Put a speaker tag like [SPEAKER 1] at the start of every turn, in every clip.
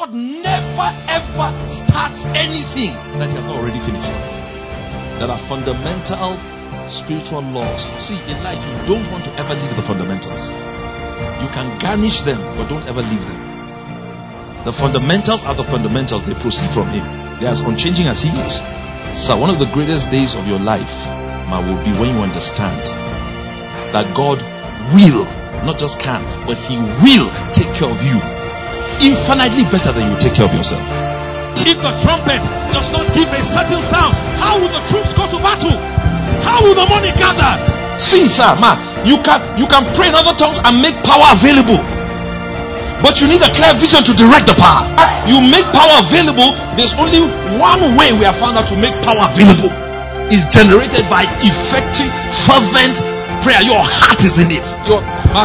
[SPEAKER 1] God never ever starts anything that He has not already finished. There are fundamental spiritual laws. See, in life, you don't want to ever leave the fundamentals. You can garnish them, but don't ever leave them. The fundamentals are the fundamentals. They proceed from Him. They are as unchanging as He is. So one of the greatest days of your life will be when you understand that God will, not just can, but He will take care of you infinitely better than you take care of yourself. If the trumpet does not give a certain sound, how will the troops go to battle? How will the money gather? See, sir, man, you can pray in other tongues and make power available, but you need a clear vision to direct the power. You make power available. There's only one way we have found out to make power available. Is generated by effective, fervent prayer. Your heart is in it. Your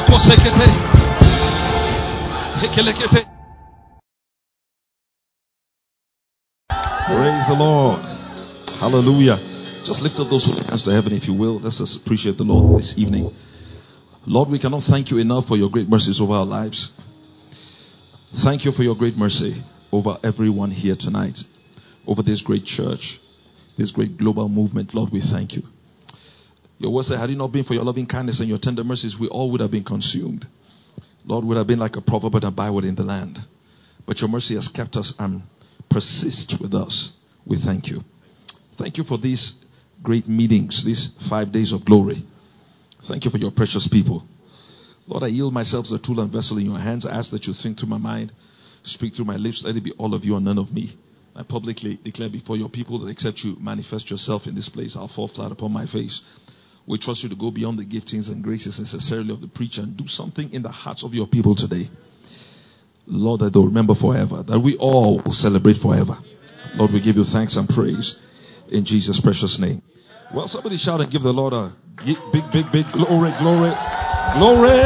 [SPEAKER 1] praise the Lord. Hallelujah. Just lift up those holy hands to heaven if you will. Let's just appreciate the Lord this evening. Lord, we cannot thank you enough for your great mercies over our lives. Thank you for your great mercy over everyone here tonight, over this great church, this great global movement. Lord, we thank you. Your word said, had it not been for your loving kindness and your tender mercies, we all would have been consumed. Lord, would have been like a proverb and a byword in the land. But your mercy has kept us and persists with us. We thank you. Thank you for these great meetings, these 5 days of glory. Thank you for your precious people. Lord, I yield myself as a tool and vessel in your hands. I ask that you think through my mind, speak through my lips. Let it be all of you and none of me. I publicly declare before your people that except you manifest yourself in this place, I'll fall flat upon my face. We trust you to go beyond the giftings and graces necessarily of the preacher and do something in the hearts of your people today. Lord, that they'll remember forever, that we all will celebrate forever. Lord, we give you thanks and praise in Jesus' precious name. Well, somebody shout and give the Lord a big glory, glory, glory.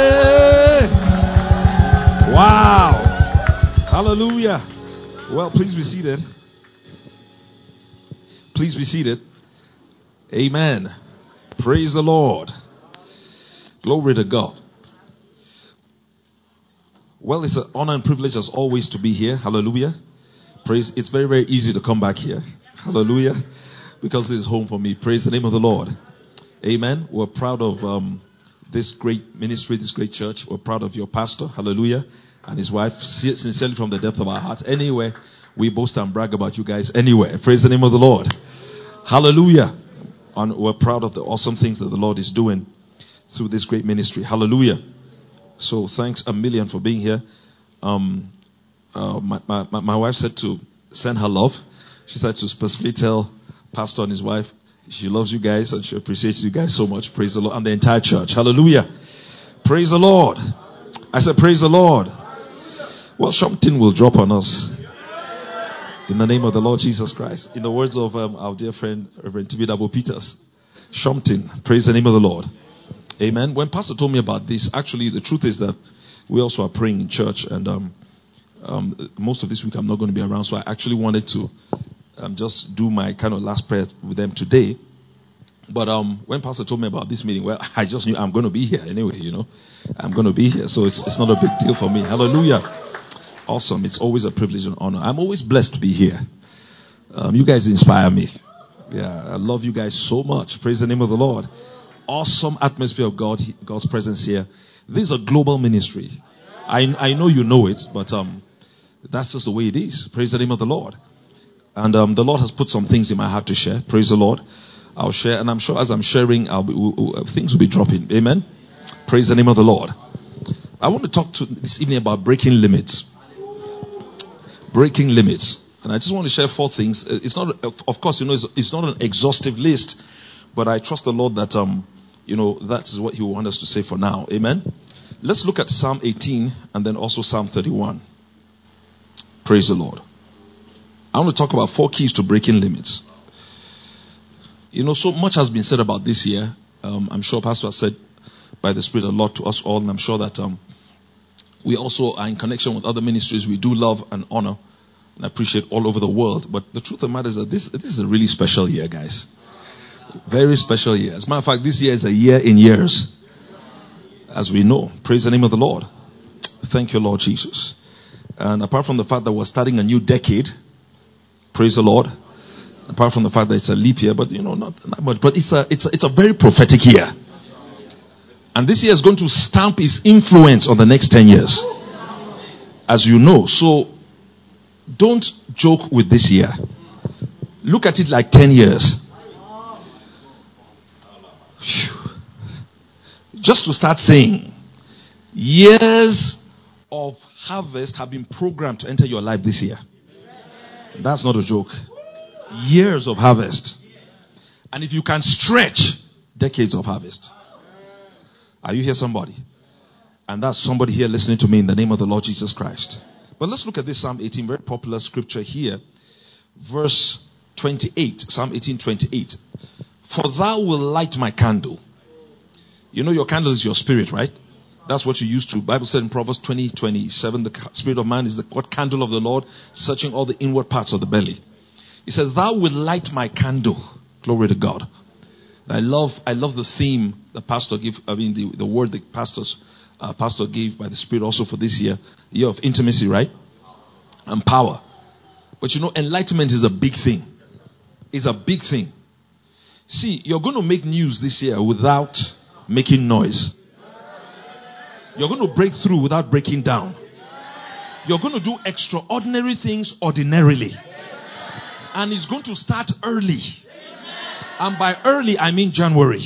[SPEAKER 1] Wow. Hallelujah. Well, please be seated. Please be seated. Amen. Praise the Lord. Glory to God. Well, it's an honor and privilege as always to be here. Hallelujah. Praise. It's very, very easy to come back here. Hallelujah. Because it's home for me. Praise the name of the Lord. Amen. We're proud of this great ministry, this great church. We're proud of your pastor. Hallelujah. And his wife, sincerely from the depth of our hearts. Anyway, we boast and brag about you guys anywhere. Praise the name of the Lord. Hallelujah. And we're proud of the awesome things that the Lord is doing through this great ministry. Hallelujah. So thanks a million for being here. My wife said to send her love. She said to specifically tell Pastor and his wife she loves you guys and she appreciates you guys so much. Praise the Lord. And the entire church. Hallelujah. Praise the Lord. I said praise the Lord. Well, something will drop on us. In the name of the Lord Jesus Christ. In the words of our dear friend, Reverend Tibidabo Peters. Shumtin. Praise the name of the Lord. Amen. When Pastor told me about this, actually the truth is that we also are praying in church. And most of this week I'm not going to be around. So I actually wanted to just do my kind of last prayer with them today. But when Pastor told me about this meeting, well, I just knew I'm going to be here anyway, you know. I'm going to be here. So it's not a big deal for me. Hallelujah. Awesome. It's always a privilege and honor. I'm always blessed to be here. You guys inspire me. Yeah, I love you guys so much. Praise the name of the Lord. Awesome atmosphere of God's presence here. This is a global ministry. I know you know it, but that's just the way it is. Praise the name of the Lord. And the Lord has put some things in my heart to share. Praise the Lord. I'll share, and I'm sure as I'm sharing, things will be dropping. Amen. Praise the name of the Lord. I want to talk this evening about breaking limits. Breaking limits. And I just want to share 4 things. It's not, of course, it's not an exhaustive list, but I trust the Lord that, that's what He will want us to say for now. Amen. Let's look at Psalm 18 and then also Psalm 31. Praise the Lord. I want to talk about 4 keys to breaking limits. So much has been said about this year. I'm sure Pastor has said by the Spirit a lot to us all, and I'm sure that we also are in connection with other ministries we do love and honor and appreciate all over the world. But the truth of the matter is that this is a really special year, guys. Very special year. As a matter of fact, this year is a year in years, as we know. Praise the name of the Lord. Thank you, Lord Jesus. And apart from the fact that we're starting a new decade, praise the Lord. Apart from the fact that it's a leap year, but not that much. But it's a very prophetic year. And this year is going to stamp its influence on the next 10 years. As you know. So, don't joke with this year. Look at it like 10 years. Just to start saying, years of harvest have been programmed to enter your life this year. That's not a joke. Years of harvest. And if you can stretch, decades of harvest. Are you here, somebody? And that's somebody here listening to me in the name of the Lord Jesus Christ. But let's look at this Psalm 18, very popular scripture here. Verse 28, Psalm 18:28. For thou will light my candle. You know your candle is your spirit, right? That's what you used to. Bible said in Proverbs 20:27, the spirit of man is the what candle of the Lord, searching all the inward parts of the belly. He said, thou will light my candle. Glory to God. And I love the theme the pastor gave, the word the pastor gave by the Spirit also for this year. The year of intimacy, right? And power. But enlightenment is a big thing. It's a big thing. See, you're going to make news this year without making noise. You're going to break through without breaking down. You're going to do extraordinary things ordinarily. And it's going to start early. And by early, I mean January.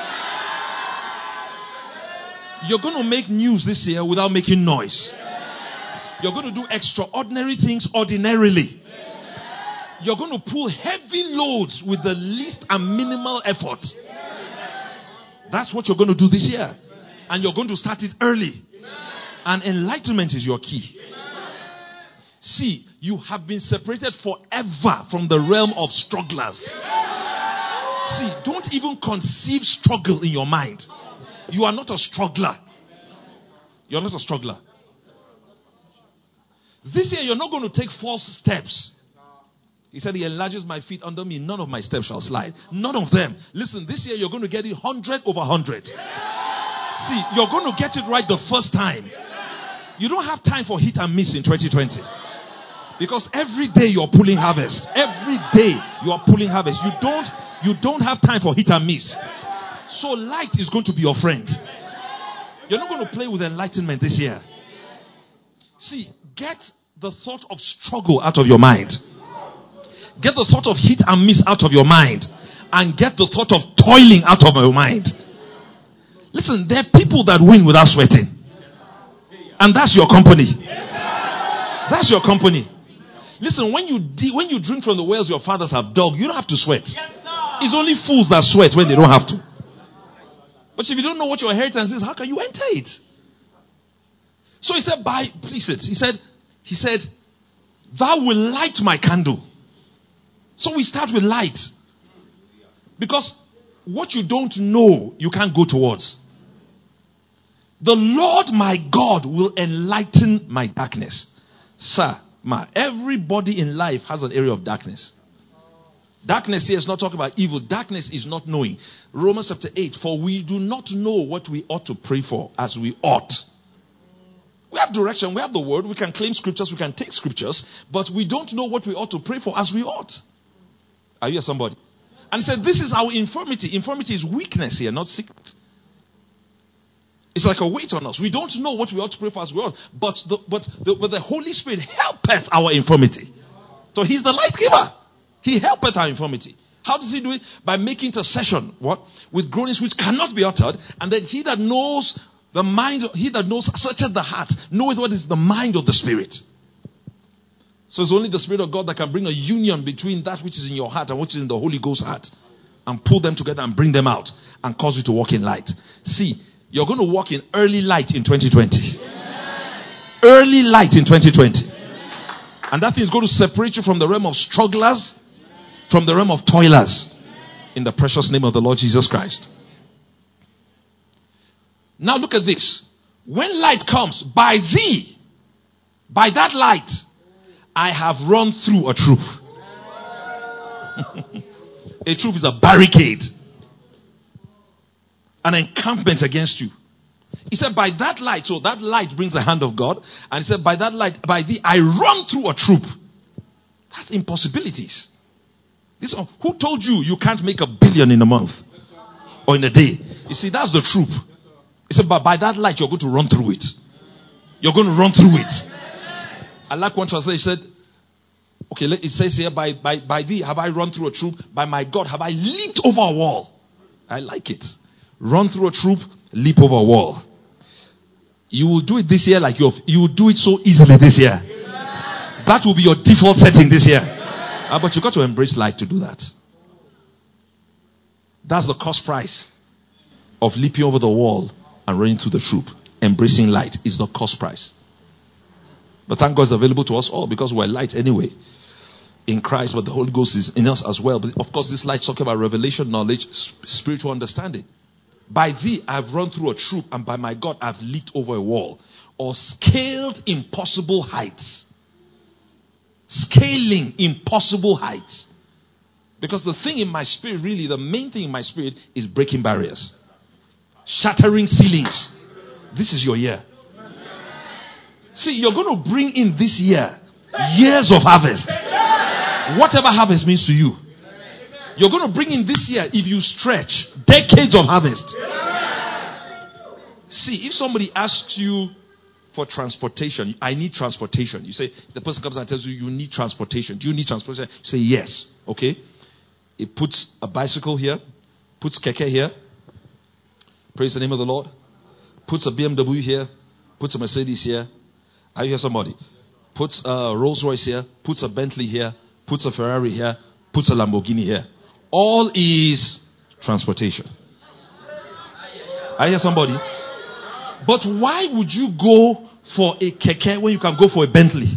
[SPEAKER 1] You're going to make news this year without making noise. You're going to do extraordinary things ordinarily. You're going to pull heavy loads with the least and minimal effort. That's what you're going to do this year. And you're going to start it early. And enlightenment is your key. See, you have been separated forever from the realm of strugglers. See, don't even conceive struggle in your mind. You are not a struggler. You're not a struggler. This year, you're not going to take false steps. He said, he enlarges my feet under me. None of my steps shall slide. None of them. Listen, this year, you're going to get it 100 over 100. See, you're going to get it right the first time. You don't have time for hit and miss in 2020. Because every day you're pulling harvest. Every day you are pulling harvest. You don't have time for hit and miss. So light is going to be your friend. You're not going to play with enlightenment this year. See, get the thought of struggle out of your mind. Get the thought of hit and miss out of your mind. And get the thought of toiling out of your mind. Listen, there are people that win without sweating. And that's your company. That's your company. Listen, when you drink from the wells your fathers have dug, you don't have to sweat. It's only fools that sweat when they don't have to. But if you don't know what your inheritance is, how can you enter it? So he said, he said, thou will light my candle. So we start with light. Because what you don't know, you can't go towards. The Lord my God will enlighten my darkness. Sir, everybody in life has an area of darkness. Darkness here is not talking about evil. Darkness is not knowing. Romans chapter 8, for we do not know what we ought to pray for as we ought. We have direction, we have the word, we can claim scriptures, we can take scriptures, but we don't know what we ought to pray for as we ought. Are you here, somebody? And he said, this is our infirmity. Infirmity is weakness here, not sickness. It's like a weight on us. We don't know what we ought to pray for as we ought, but the Holy Spirit helpeth our infirmity. So he's the light giver. He helpeth our infirmity. How does he do it? By making intercession, with groanings which cannot be uttered, and then he that knows the mind, he that knows, searcheth the heart, knoweth what is the mind of the Spirit. So it's only the Spirit of God that can bring a union between that which is in your heart and which is in the Holy Ghost's heart, and pull them together and bring them out and cause you to walk in light. See, you're going to walk in early light in 2020. Early light in 2020. And that thing is going to separate you from the realm of strugglers, from the realm of toilers, in the precious name of the Lord Jesus Christ. Now look at this. When light comes, by thee, by that light, I have run through a troop. A troop is a barricade, an encampment against you. He said, by that light, so that light brings the hand of God. And he said, by that light, by thee, I run through a troop. That's impossibilities. This, who told you you can't make $1 billion in a month or in a day? You see, that's the troop. He said, but by that light, you're going to run through it. You're going to run through it. I like one translation. He said, okay, it says here, by thee have I run through a troop. By my God have I leaped over a wall. I like it. Run through a troop, leap over a wall. You will do it this year like you will do it so easily this year. That will be your default setting this year. But you got to embrace light to do that. That's the cost price of leaping over the wall and running through the troop. Embracing light is the cost price. But thank God it's available to us all because we're light anyway in Christ, but the Holy Ghost is in us as well. But of course, this light is talking about revelation, knowledge, spiritual understanding. By thee, I've run through a troop, and by my God, I've leaped over a wall or scaled impossible heights. Scaling impossible heights. Because the thing in my spirit, really, the main thing in my spirit is breaking barriers, shattering ceilings. This is your year. See, you're going to bring in this year years of harvest. Whatever harvest means to you. You're going to bring in this year, if you stretch, decades of harvest. See, if somebody asks you for transportation, I need transportation. You say, the person comes and tells you, you need transportation. Do you need transportation? You say, yes. Okay. It puts a bicycle here, puts keke here. Praise the name of the Lord. Puts a BMW here, puts a Mercedes here. Are you hear somebody? Puts a Rolls Royce here, puts a Bentley here, puts a Ferrari here, puts a Lamborghini here. All is transportation. I hear somebody. But why would you go for a keke when you can go for a Bentley?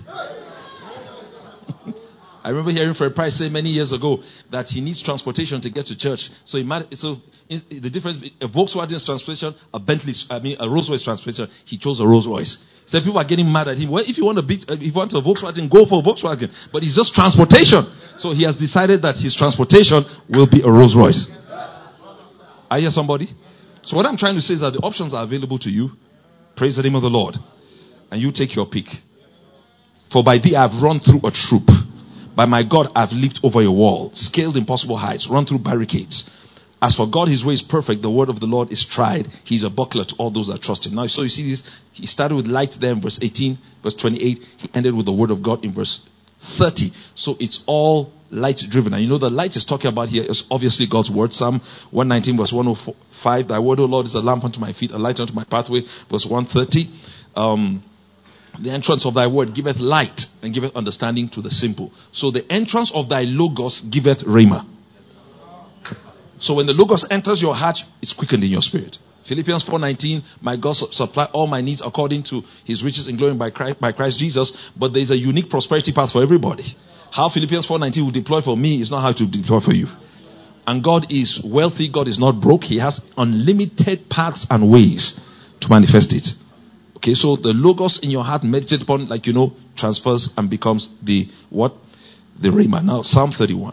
[SPEAKER 1] I remember hearing Fred Price say many years ago that he needs transportation to get to church. So the difference, a Volkswagen's transportation, a Rolls Royce transportation, he chose a Rolls Royce. So people are getting mad at him. Well, if you want a Volkswagen, go for a Volkswagen. But it's just transportation. So he has decided that his transportation will be a Rolls Royce. I hear somebody? So what I'm trying to say is that the options are available to you. Praise the name of the Lord. And you take your pick. For by thee I have run through a troop. By my God, I've leaped over a wall, scaled impossible heights, run through barricades. As for God, his way is perfect. The word of the Lord is tried. He's a buckler to all those that trust him. Now, so you see this. He started with light there in verse 18, verse 28. He ended with the word of God in verse 30. So it's all light driven. And you know the light is talking about here is obviously God's word. Psalm 119 verse 105. Thy word, O Lord, is a lamp unto my feet, a light unto my pathway. Verse 130. The entrance of thy word giveth light and giveth understanding to the simple. So the entrance of thy logos giveth rhema. So when the logos enters your heart, it's quickened in your spirit. Philippians 4:19, my God supply all my needs according to his riches in glory by Christ Jesus. But there's a unique prosperity path for everybody. How Philippians 4:19 will deploy for me is not how to deploy for you. And God is wealthy. God is not broke. He has unlimited paths and ways to manifest it. Okay, so the logos in your heart, meditate upon, transfers and becomes the rhema. Now, Psalm 31.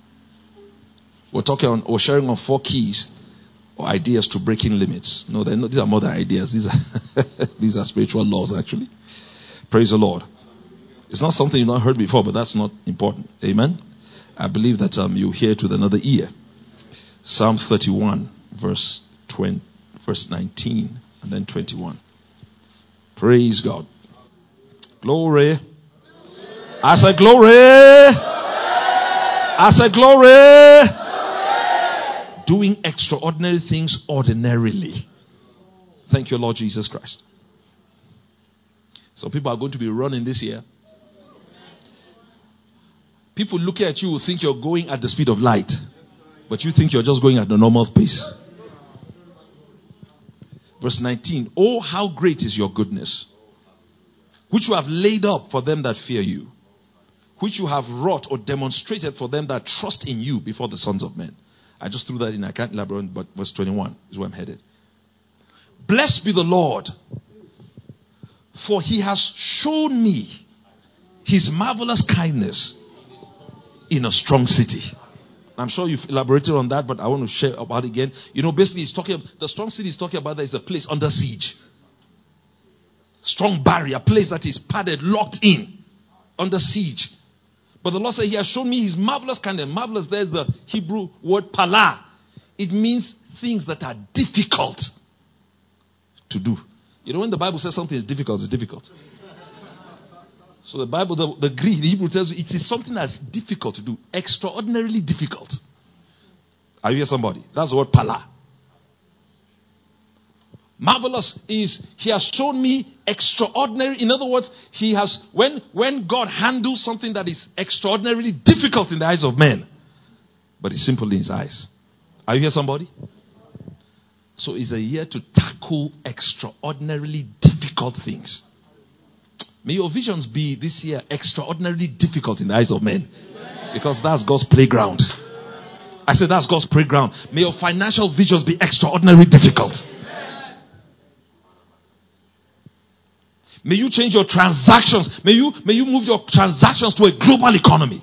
[SPEAKER 1] We're sharing on 4 keys or ideas to breaking limits. No, these are more than ideas. These are spiritual laws, actually. Praise the Lord. It's not something you've not heard before, but that's not important. Amen. I believe that you hear it with another ear. Psalm 31, verse 19, and then 21. Praise God. Glory. I said glory. I said glory. Doing extraordinary things ordinarily. Thank you, Lord Jesus Christ. So people are going to be running this year. People looking at you will think you're going at the speed of light. But you think you're just going at the normal pace. Verse 19. Oh, how great is your goodness, which you have laid up for them that fear you, which you have wrought or demonstrated for them that trust in you before the sons of men. I just threw that in. I can't elaborate, but verse 21 is where I'm headed. Blessed be the Lord, for he has shown me his marvelous kindness in a strong city. I'm sure you've elaborated on that, but I want to share about it again. Basically, the strong city is talking about there is a place under siege. Strong barrier, place that is padded, locked in, under siege. But the Lord said, He has shown me His marvelous kindness. Marvelous, there's the Hebrew word pala. It means things that are difficult to do. When the Bible says something is difficult, it's difficult. So the Bible, the Greek, the Hebrew tells you it is something that's difficult to do. Extraordinarily difficult. Are you here, somebody? That's the word pala. Marvelous is He has shown me extraordinary. In other words, He has, when God handles something that is extraordinarily difficult in the eyes of men, but it's simple in His eyes. Are you here, somebody? So it's a year to tackle extraordinarily difficult things. May your visions be this year extraordinarily difficult in the eyes of men. Because that's God's playground. I said that's God's playground. May your financial visions be extraordinarily difficult. May you change your transactions. May you move your transactions to a global economy.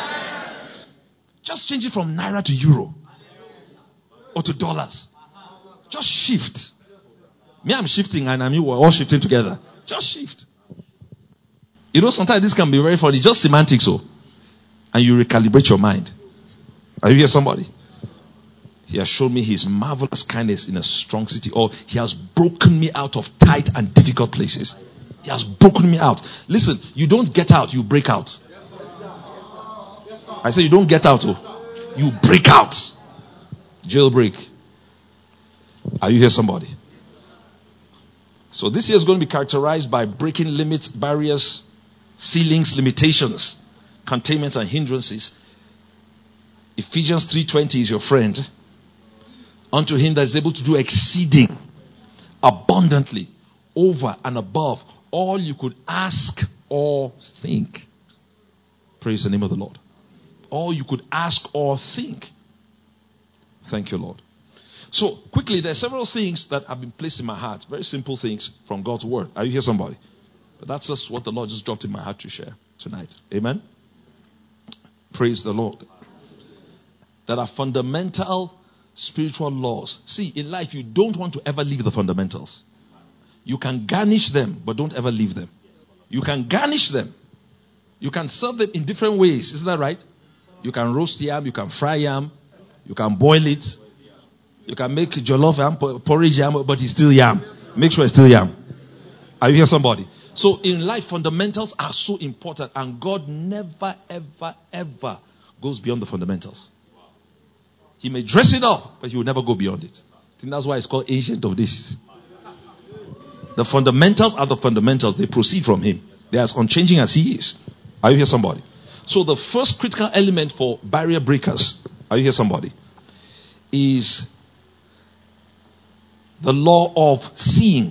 [SPEAKER 1] Just change it from naira to euro. Or to dollars. Just shift. Me, I'm shifting and you, we're all shifting together. Just shift. Sometimes this can be very funny. Just semantics, and you recalibrate your mind. Are you here, somebody? He has shown me His marvelous kindness in a strong city. Or He has broken me out of tight and difficult places. He has broken me out. Listen, you don't get out, you break out. I say you don't get out, you break out. Jailbreak. Are you here, somebody? So this year is going to be characterized by breaking limits, barriers, ceilings, limitations, containments, and hindrances. Ephesians 3:20 is your friend. Unto Him that is able to do exceeding abundantly over and above all you could ask or think. Praise the name of the Lord. All you could ask or think. Thank you, Lord. So quickly, there are several things that have been placed in my heart. Very simple things from God's word. Are you here, somebody? But that's just what the Lord just dropped in my heart to share tonight. Amen. Praise the Lord. There are fundamental spiritual laws. See, in life, you don't want to ever leave the fundamentals. You can garnish them, but don't ever leave them. You can garnish them. You can serve them in different ways. Isn't that right? You can roast yam, you can fry yam, you can boil it. You can make jollof yam, porridge yam, but it's still yam. Make sure it's still yam. Are you here, somebody? So in life, fundamentals are so important, and God never, ever, ever goes beyond the fundamentals. He may dress it up, but He will never go beyond it. I think that's why it's called Ancient of Days. The fundamentals are the fundamentals. They proceed from Him. They are as unchanging as He is. Are you here, somebody? So the first critical element for barrier breakers, are you here, somebody, is the law of seeing.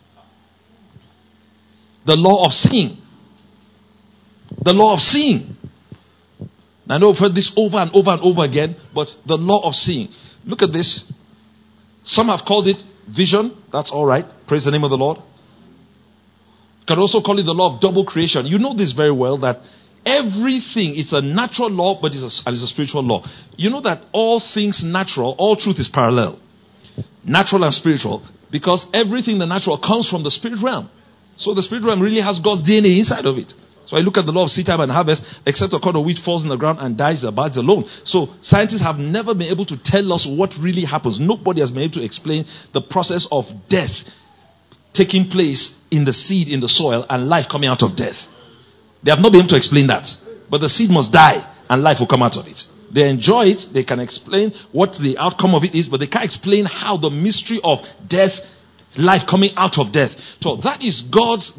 [SPEAKER 1] The law of seeing. The law of seeing. Now, I know I've heard this over and over and over again, but the law of seeing. Look at this. Some have called it vision. That's all right. Praise the name of the Lord. You can also call it the law of double creation. You know this very well, that everything is a natural law, but it's a spiritual law. You know that all things natural, all truth is parallel. Natural and spiritual, because everything the natural comes from the spirit realm. So the spirit realm really has God's DNA inside of it. So I look at the law of seed time and harvest, except a corn of wheat falls in the ground and dies, abides alone. So scientists have never been able to tell us what really happens. Nobody has been able to explain the process of death taking place in the seed, in the soil, and life coming out of death. They have not been able to explain that. But the seed must die and life will come out of it. They enjoy it. They can explain what the outcome of it is, but they can't explain how the mystery of death, life coming out of death. So that is God's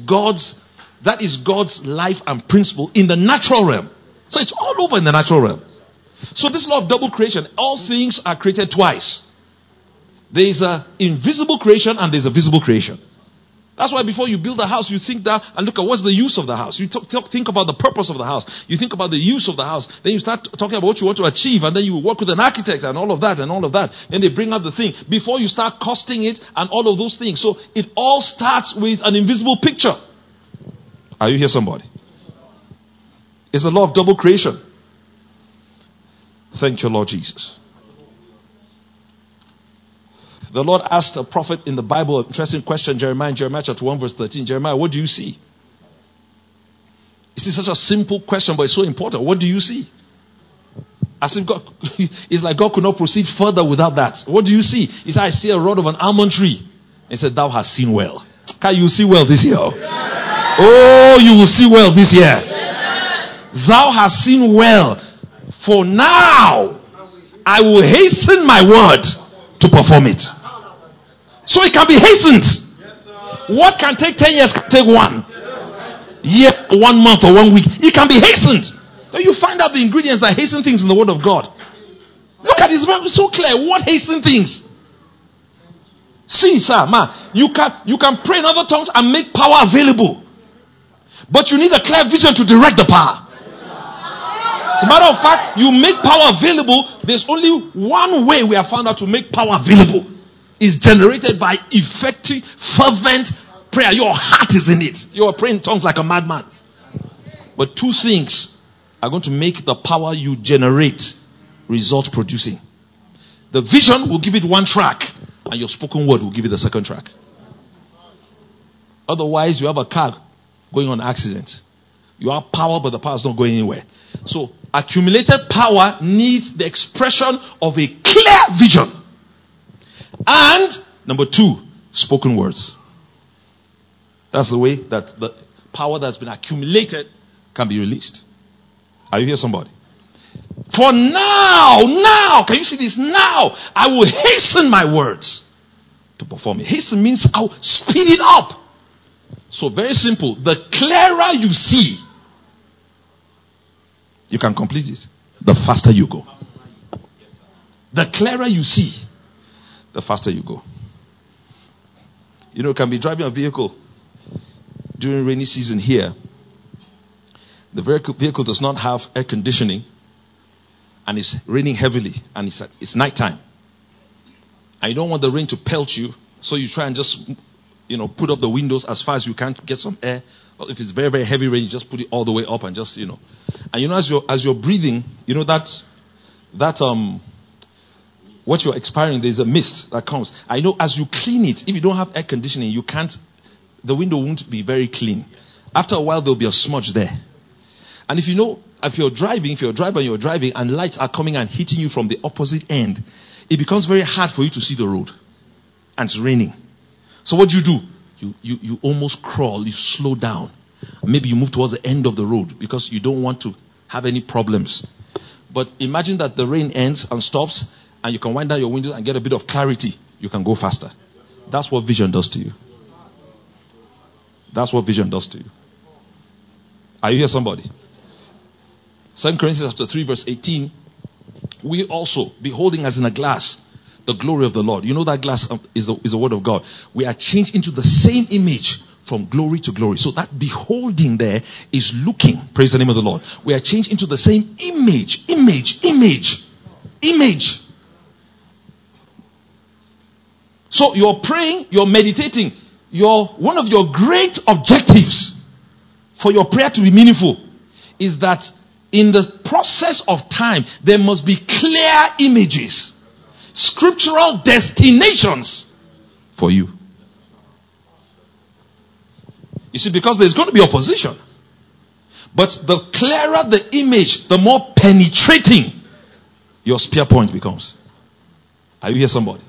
[SPEAKER 1] life and principle in the natural realm. So it's all over in the natural realm. So this law of double creation, all things are created twice. There is an invisible creation and there is a visible creation. That's why before you build a house, you think that and look at what's the use of the house. You think about the purpose of the house. You think about the use of the house. Then you start talking about what you want to achieve, and then you work with an architect and all of that and all of that. Then they bring out the thing before you start costing it and all of those things. So it all starts with an invisible picture. Are you here, somebody? It's the law of double creation. Thank you, Lord Jesus. The Lord asked a prophet in the Bible an interesting question, Jeremiah chapter 1 verse 13. Jeremiah, what do you see? It's such a simple question, but it's so important. What do you see? As if God, it's like God could not proceed further without that. What do you see? He said, I see a rod of an almond tree. He said, thou hast seen well. Can you see well this year? Oh, you will see well this year. Thou hast seen well. For now, I will hasten my word to perform it. So it can be hastened. What can take 10 years can take 1 year, 1 month, or 1 week. It can be hastened. Then you find out the ingredients that hasten things in the word of God. Look at this, it's so clear. What hasten things? See, sir, man, you can pray in other tongues and make power available. But you need a clear vision to direct the power. As a matter of fact, you make power available. There's only one way we have found out to make power available. Is generated by effective, fervent prayer. Your heart is in it. You are praying in tongues like a madman. But 2 things are going to make the power you generate result producing. The vision will give it 1 track, and your spoken word will give it the 2nd track. Otherwise, you have a car going on accident. You have power, but the power is not going anywhere. So, accumulated power needs the expression of a clear vision. And number 2, spoken words. That's the way that the power that's been accumulated can be released. Are you here, somebody? For now, can you see this? Now, I will hasten my words to perform it. Hasten means I'll speed it up. So very simple. The clearer you see, you can complete it. The faster you go. The clearer you see, the faster you go. You know, you can be driving a vehicle during rainy season here. The vehicle does not have air conditioning, and it's raining heavily, and it's nighttime. And you don't want the rain to pelt you, so you try and just, put up the windows as far as you can to get some air. Or if it's very, very heavy rain, you just put it all the way up and just, And as you're breathing, what you're expiring, there's a mist that comes. I know as you clean it, if you don't have air conditioning, the window won't be very clean. After a while, there'll be a smudge there. And if you're driving and lights are coming and hitting you from the opposite end, it becomes very hard for you to see the road. And it's raining. So what do? You almost crawl, you slow down. Maybe you move towards the end of the road because you don't want to have any problems. But imagine that the rain ends and stops, and you can wind down your windows and get a bit of clarity. You can go faster. That's what vision does to you. That's what vision does to you. Are you here, somebody? 2 Corinthians chapter 3 verse 18. We also, beholding as in a glass the glory of the Lord. You know that glass is the word of God. We are changed into the same image from glory to glory. So that beholding there is looking. Praise the name of the Lord. We are changed into the same image. So you're praying, you're meditating. One of your great objectives for your prayer to be meaningful is that in the process of time, there must be clear images, scriptural destinations for you. You see, because there's going to be opposition. But the clearer the image, the more penetrating your spear point becomes. Are you here, somebody?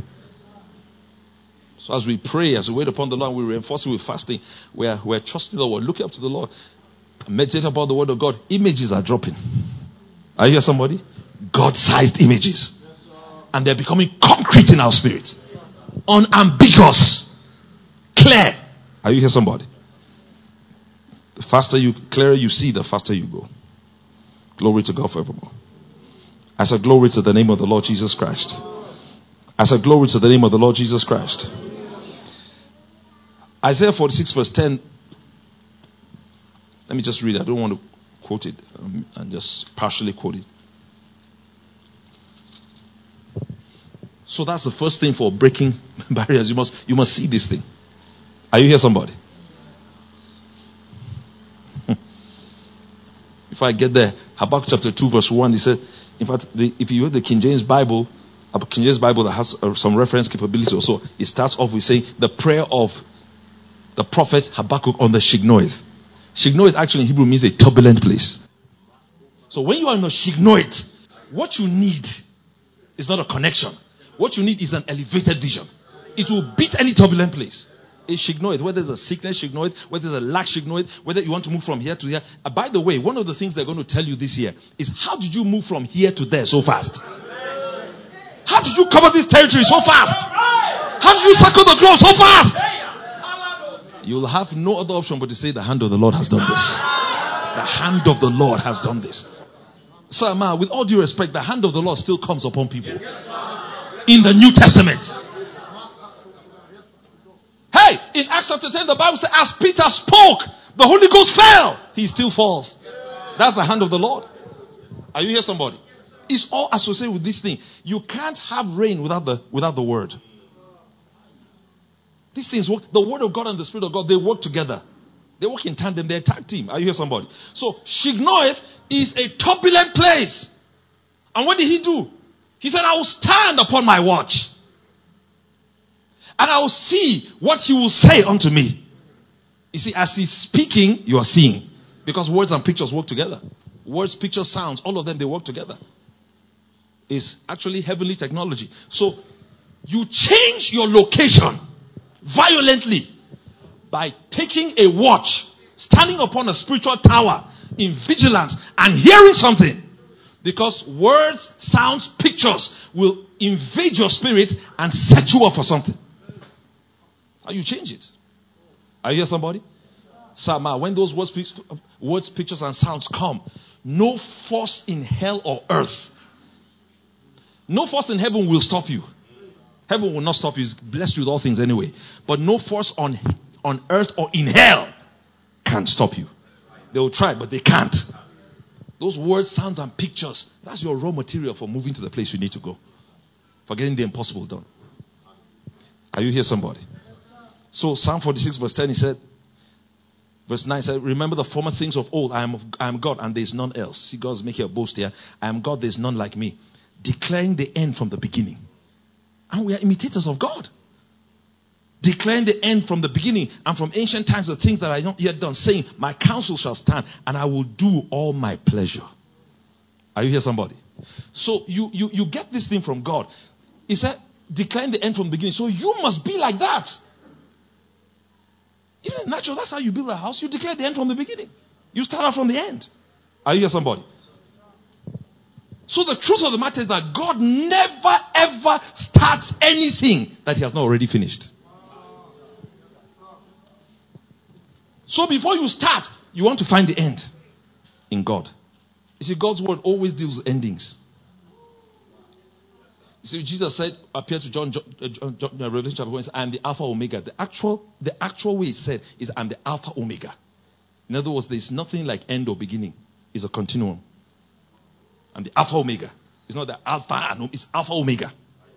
[SPEAKER 1] So as we pray, as we wait upon the Lord, we reinforce it with fasting. We're trusting the Lord, looking up to the Lord, meditate about the word of God. Images are dropping. Are you here, somebody? God-sized images. And they're becoming concrete in our spirit. Unambiguous. Clear. Are you here, somebody? The clearer you see, the faster you go. Glory to God forevermore. I said glory to the name of the Lord Jesus Christ. I said glory to the name of the Lord Jesus Christ. Isaiah 46 verse 10. Let me just read it. I don't want to quote it and just partially quote it. So that's the first thing for breaking barriers. You must see this thing. Are you here, somebody? If I get there, Habakkuk chapter 2 verse 1, he said, in fact, if you read the King James Bible, a King James Bible that has some reference capability also, it starts off with saying the prayer of the prophet Habakkuk on the Shignoith. Shignoith actually in Hebrew means a turbulent place. So when you are in a Shignoith, what you need is not a connection. What you need is an elevated vision. It will beat any turbulent place. A Shignoith, whether there's a sickness Shignoith, whether there's a lack Shignoith, whether you want to move from here to here. By the way, one of the things they're going to tell you this year is how did you move from here to there so fast? How did you cover this territory so fast? How did you circle the globe so fast? You'll have no other option but to say the hand of the Lord has done this. The hand of the Lord has done this. Sir, ma, with all due respect, the hand of the Lord still comes upon people. In the New Testament. Hey, in Acts chapter 10, the Bible says, as Peter spoke, the Holy Ghost fell. He still falls. That's the hand of the Lord. Are you here, somebody? It's all associated with this thing. You can't have rain without the word. These things work. The word of God and the Spirit of God, they work together. They work in tandem. They're a tag team. Are you here, somebody? So, Shignoith is a turbulent place. And what did he do? He said, I will stand upon my watch. And I will see what he will say unto me. You see, as he's speaking, you are seeing. Because words and pictures work together. Words, pictures, sounds, all of them, they work together. It's actually heavenly technology. So, you change your location violently by taking a watch, standing upon a spiritual tower in vigilance and hearing something. Because words, sounds, pictures will invade your spirit and set you up for something. How you change it? Are you here, somebody? Sama, when those words, pictures, and sounds come, no force in hell or earth, no force in heaven will stop you. Heaven will not stop you. It's blessed with all things anyway. But no force on earth or in hell can stop you. They will try, but they can't. Those words, sounds, and pictures, that's your raw material for moving to the place you need to go. For getting the impossible done. Are you here, somebody? So Psalm 46 verse 10, he said, verse 9 said, remember the former things of old. I am God and there is none else. See, God's making a boast here. I am God, there is none like me. Declaring the end from the beginning. And we are imitators of God. Declaring the end from the beginning and from ancient times the things that I not yet done, saying, my counsel shall stand and I will do all my pleasure. Are you here, somebody? So you get this thing from God. He said, declaring the end from the beginning. So you must be like that. Even in natural, that's how you build a house. You declare the end from the beginning. You start out from the end. Are you here, somebody? So the truth of the matter is that God never ever starts anything that he has not already finished. So before you start, you want to find the end in God. You see, God's word always deals with endings. You see, Jesus said, appeared to John Revelation chapter 1, I am the Alpha Omega. The actual way it said is I'm the Alpha Omega. In other words, there's nothing like end or beginning. It's a continuum. I'm the Alpha Omega. It's not the Alpha and Omega, it's Alpha Omega.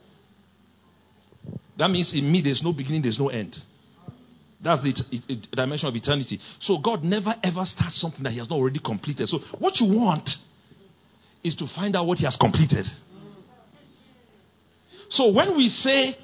[SPEAKER 1] That means in me there's no beginning, there's no end. That's the dimension of eternity. So God never ever starts something that he has not already completed. So what you want is to find out what he has completed. So when we say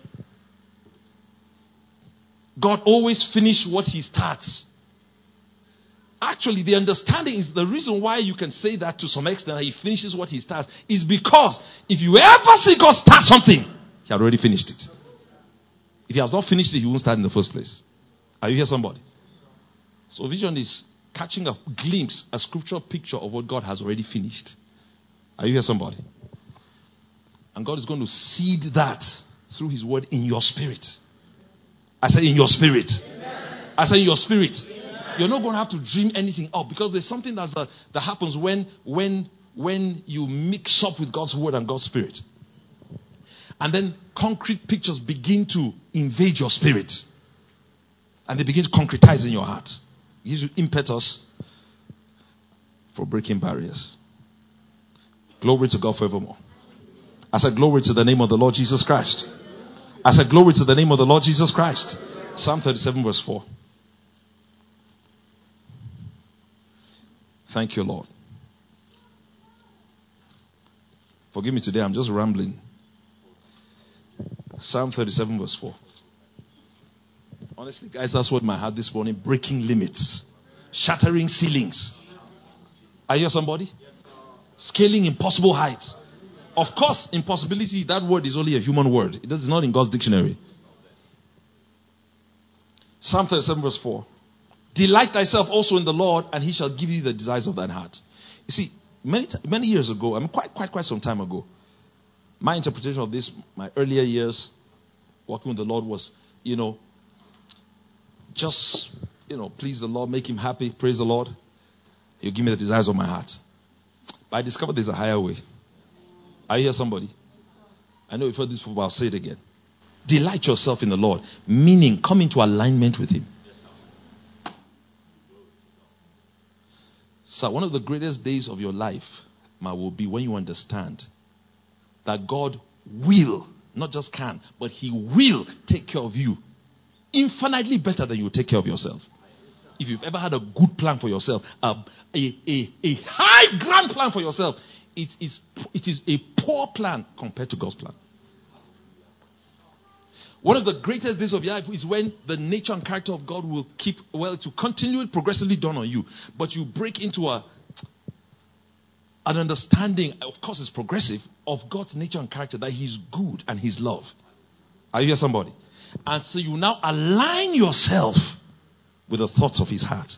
[SPEAKER 1] God always finishes what he starts, actually the understanding is the reason why you can say that to some extent that he finishes what he starts is because if you ever see God start something, he had already finished it. If he has not finished it, he won't start in the first place. Are you here, somebody? So vision is catching a glimpse, a scriptural picture of what God has already finished. Are you here, somebody? And God is going to seed that through his word in your spirit. I said in your spirit. Amen. I said in your spirit. Amen. You're not going to have to dream anything up because there's something that happens when you mix up with God's word and God's spirit. And then concrete pictures begin to invade your spirit. And they begin to concretize in your heart. It gives you impetus for breaking barriers. Glory to God forevermore. I said glory to the name of the Lord Jesus Christ. I said glory to the name of the Lord Jesus Christ. Psalm 37 verse 4. Thank you, Lord. Forgive me today, I'm just rambling. Psalm 37 verse 4. Honestly, guys, that's what my heart this morning. Breaking limits. Shattering ceilings. Are you somebody? Scaling impossible heights. Of course, impossibility, that word is only a human word. It is not in God's dictionary. Psalm 37 verse 4. Delight thyself also in the Lord, and he shall give thee the desires of thine heart. You see, many years ago, I mean quite some time ago, my interpretation of this, my earlier years working with the Lord was, just, please the Lord, make him happy, praise the Lord. He'll give me the desires of my heart. But I discovered there's a higher way. Are you here, somebody? I know you've heard this before, but I'll say it again. Delight yourself in the Lord, meaning come into alignment with him. So one of the greatest days of your life will be when you understand that God will, not just can, but he will take care of you infinitely better than you take care of yourself. If you've ever had a good plan for yourself, a high grand plan for yourself, it is a poor plan compared to God's plan. One of the greatest days of your life is when the nature and character of God will to continue progressively dawn on you. But you break into an understanding, of course it's progressive, of God's nature and character, that he's good and he's love. Are you here, somebody? And so you now align yourself with the thoughts of his heart.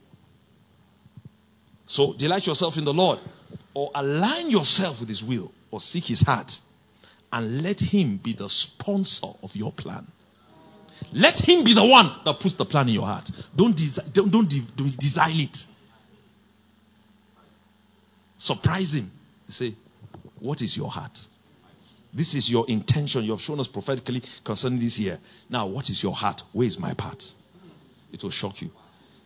[SPEAKER 1] So delight yourself in the Lord, or align yourself with his will, or seek his heart. And let him be the sponsor of your plan. Let him be the one that puts the plan in your heart. Don't design it. Surprise him. You say, what is your heart? This is your intention. You have shown us prophetically concerning this year. Now, what is your heart? Where is my part? It will shock you.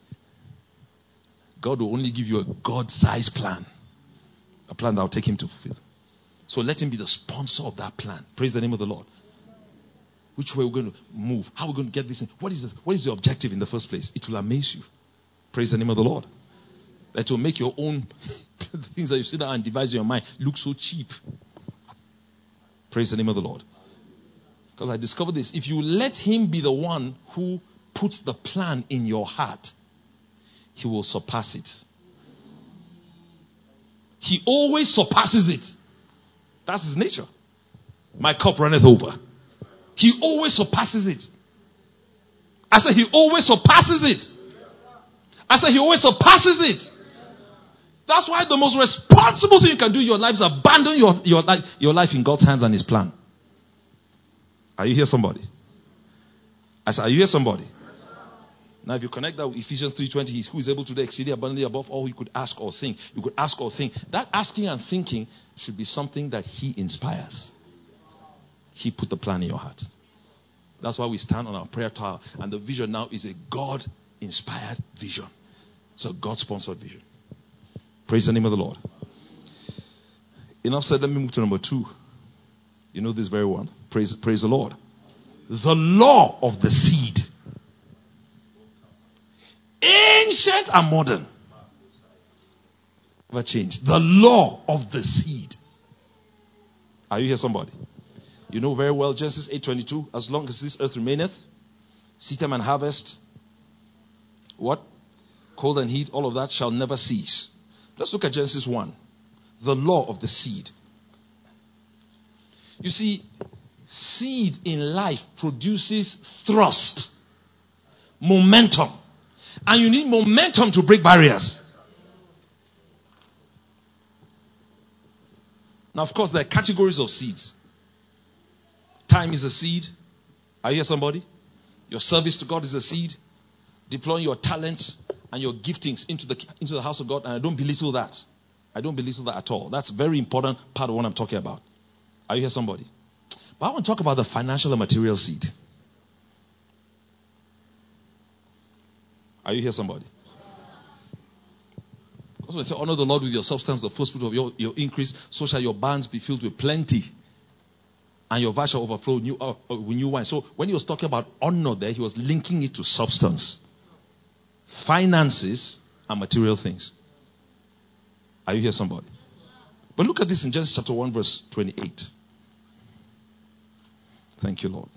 [SPEAKER 1] God will only give you a God-sized plan. A plan that will take him to fulfill. So let him be the sponsor of that plan. Praise the name of the Lord. Which way we're going to move? How we're going to get this in? What is the objective in the first place? It will amaze you. Praise the name of the Lord. That will make your own things that you sit down and devise in your mind look so cheap. Praise the name of the Lord. Because I discovered this. If you let him be the one who puts the plan in your heart, he will surpass it. He always surpasses it. That's his nature. My cup runneth over. He always surpasses it. I said he always surpasses it. I said he always surpasses it. That's why the most responsible thing you can do in your life is abandon your life in God's hands and his plan. Are you here, somebody? I said, are you here, somebody? Now, if you connect that with Ephesians 3:20, he's who is able to do exceedingly abundantly above all you could ask or think. You could ask or think. That asking and thinking should be something that he inspires. He put the plan in your heart. That's why we stand on our prayer tower. And the vision now is a God-inspired vision. It's a God-sponsored vision. Praise the name of the Lord. Enough said, let me move to number 2. You know this very one. Praise the Lord. The law of the seed. Ancient and modern. Never changed. The law of the seed. Are you here, somebody? You know very well Genesis 8:22. As long as this earth remaineth, seed time and harvest, what? Cold and heat, all of that shall never cease. Let's look at Genesis 1. The law of the seed. You see, seed in life produces thrust, momentum. And you need momentum to break barriers. Now, of course, there are categories of seeds. Time is a seed. Are you here, somebody? Your service to God is a seed. Deploying your talents and your giftings into the house of God. And I don't belittle that. I don't belittle that at all. That's a very important part of what I'm talking about. Are you here, somebody? But I want to talk about the financial and material seed. Are you here, somebody? Because when I say honor the Lord with your substance, the first fruit of your increase, so shall your barns be filled with plenty, and your vats shall overflow with new wine. So when he was talking about honor there, he was linking it to substance, finances, and material things. Are you here, somebody? But look at this in Genesis chapter 1 verse 28. Thank you, Lord.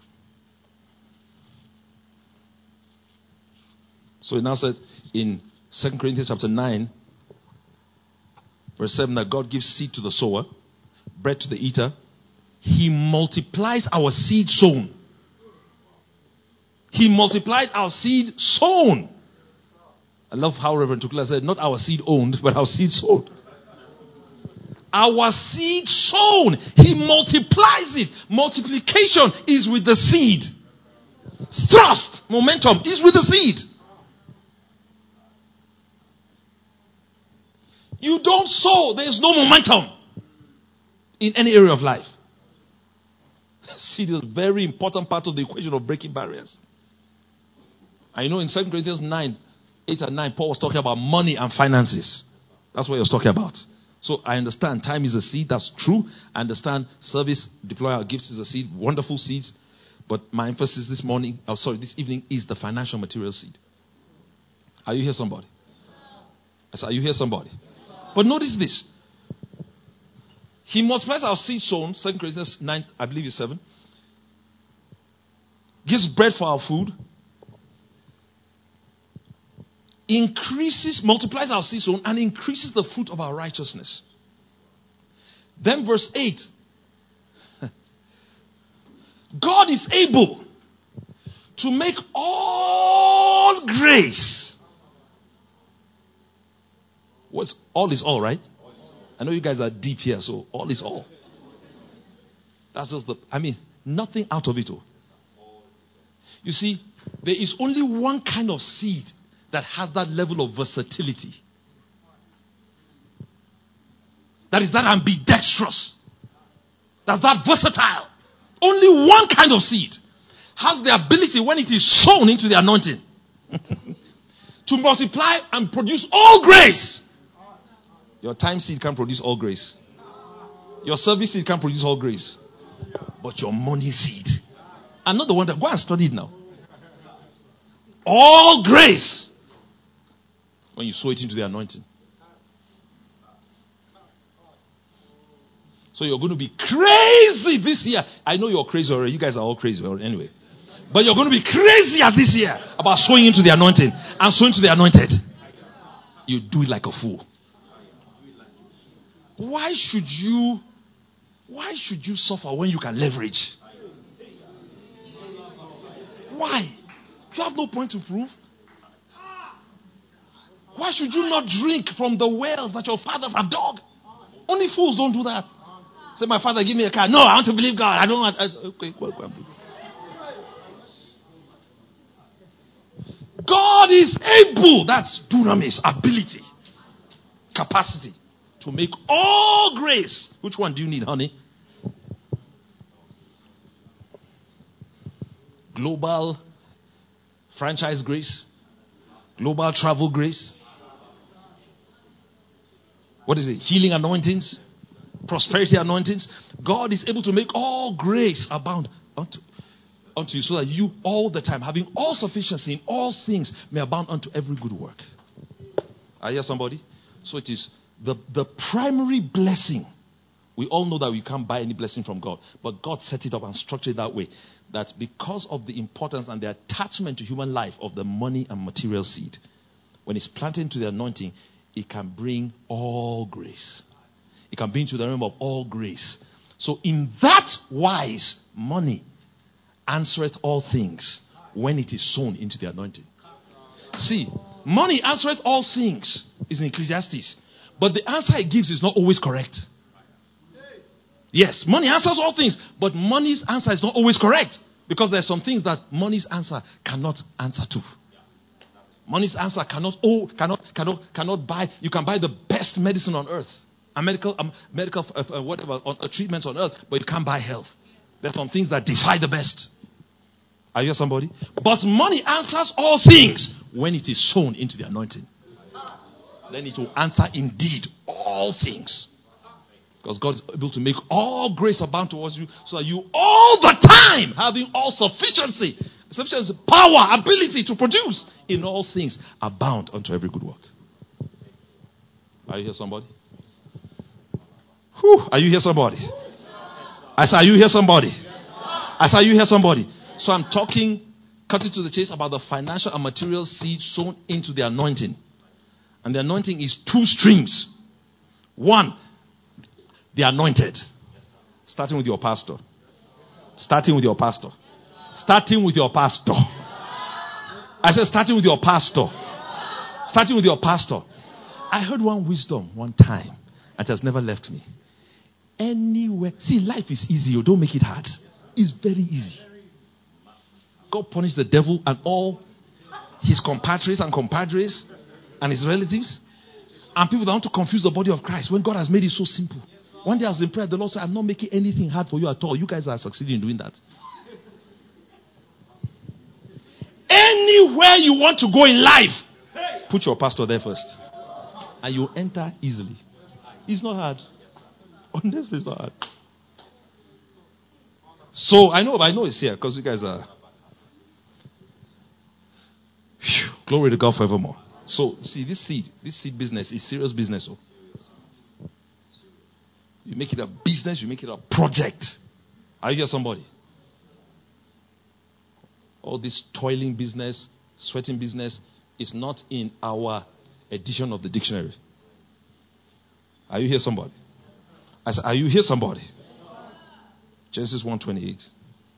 [SPEAKER 1] So it now said in 2 Corinthians chapter 9 verse 7 that God gives seed to the sower, bread to the eater. He multiplies our seed sown. He multiplied our seed sown. I love how Reverend Tukula said, not our seed owned, but our seed sown. Our seed sown. He multiplies it. Multiplication is with the seed. Thrust, momentum is with the seed. You don't sow, there is no momentum in any area of life. Seed is a very important part of the equation of breaking barriers. I know in 2 Corinthians 9, 8 and 9, Paul was talking about money and finances. That's what he was talking about. So I understand time is a seed. That's true. I understand service, deploy our gifts is a seed. Wonderful seeds. But my emphasis this evening is the financial material seed. Are you here, somebody? I said, are you here, somebody? But notice this. He multiplies our seed sown, 2 Corinthians 9, I believe it's 7. Gives bread for our food. Multiplies our seed sown and increases the fruit of our righteousness. Then verse 8. God is able to make all grace. All is all, right? I know you guys are deep here, so all is all. That's just nothing out of it all. You see, there is only one kind of seed that has that level of versatility. That is that ambidextrous. That's that versatile. Only one kind of seed has the ability, when it is sown into the anointing, to multiply and produce all grace. Your time seed can produce all grace. Your service seed can produce all grace. But your money seed, I'm not the one that go and study it now. All grace. When you sow it into the anointing. So you're going to be crazy this year. I know you're crazy already. You guys are all crazy already anyway. But you're going to be crazier this year about sowing into the anointing and sowing to the anointed. You do it like a fool. Why should you suffer when you can leverage? Why? You have no point to prove. Why should you not drink from the wells that your fathers have dug? Only fools don't do that. Say, my father, give me a car. No, I want to believe God. I don't want. Okay, well. God is able. That's dunamis, ability, capacity to make all grace. Which one do you need, honey? Global franchise grace, global travel grace. What is it? Healing anointings, prosperity anointings. God is able to make all grace abound unto you, so that you all the time, having all sufficiency in all things, may abound unto every good work. I hear somebody? So it is the primary blessing. We all know that we can't buy any blessing from God, but God set it up and structured it that way, that because of the importance and the attachment to human life of the money and material seed, when it's planted into the anointing, it can bring all grace. It can bring to the realm of all grace. So in that wise, money answereth all things when it is sown into the anointing. See, money answereth all things is in Ecclesiastes, but the answer it gives is not always correct. Yes, money answers all things, but money's answer is not always correct, because there are some things that money's answer cannot answer to. Money's answer cannot buy. You can buy the best medicine on earth, and medical treatments on earth, but you can't buy health. There are some things that defy the best. Are you somebody? But money answers all things when it is sown into the anointing. Then it will answer indeed all things. Because God is able to make all grace abound towards you, so that you all the time, having all sufficiency, power, ability to produce in all things, abound unto every good work. Are you here, somebody? Whew, are you here, somebody? I said, are you here, somebody? I said, are you here, somebody? So I'm talking, cutting to the chase, about the financial and material seed sown into the anointing. And the anointing is two streams. One, the anointed. Starting with your pastor. Starting with your pastor. Starting with your pastor. I said, starting with your pastor. Starting with your pastor. I heard one wisdom one time, and it has never left me. Anywhere. See, life is easy. You don't make it hard. It's very easy. God punished the devil and all his compatriots and compadres and his relatives. And people that want to confuse the body of Christ when God has made it so simple. One day I was in prayer, the Lord said, I'm not making anything hard for you at all. You guys are succeeding in doing that. Anywhere you want to go in life, put your pastor there first. And you enter easily. It's not hard. Honestly, it's not hard. So I know it's here because you guys are. Whew, glory to God forevermore. So see, this seed business is serious business. Oh. You make it a business, you make it a project. Are you here, somebody? All this toiling business, sweating business is not in our edition of the dictionary. Are you here, somebody? I said, are you here, somebody? Genesis 1:28.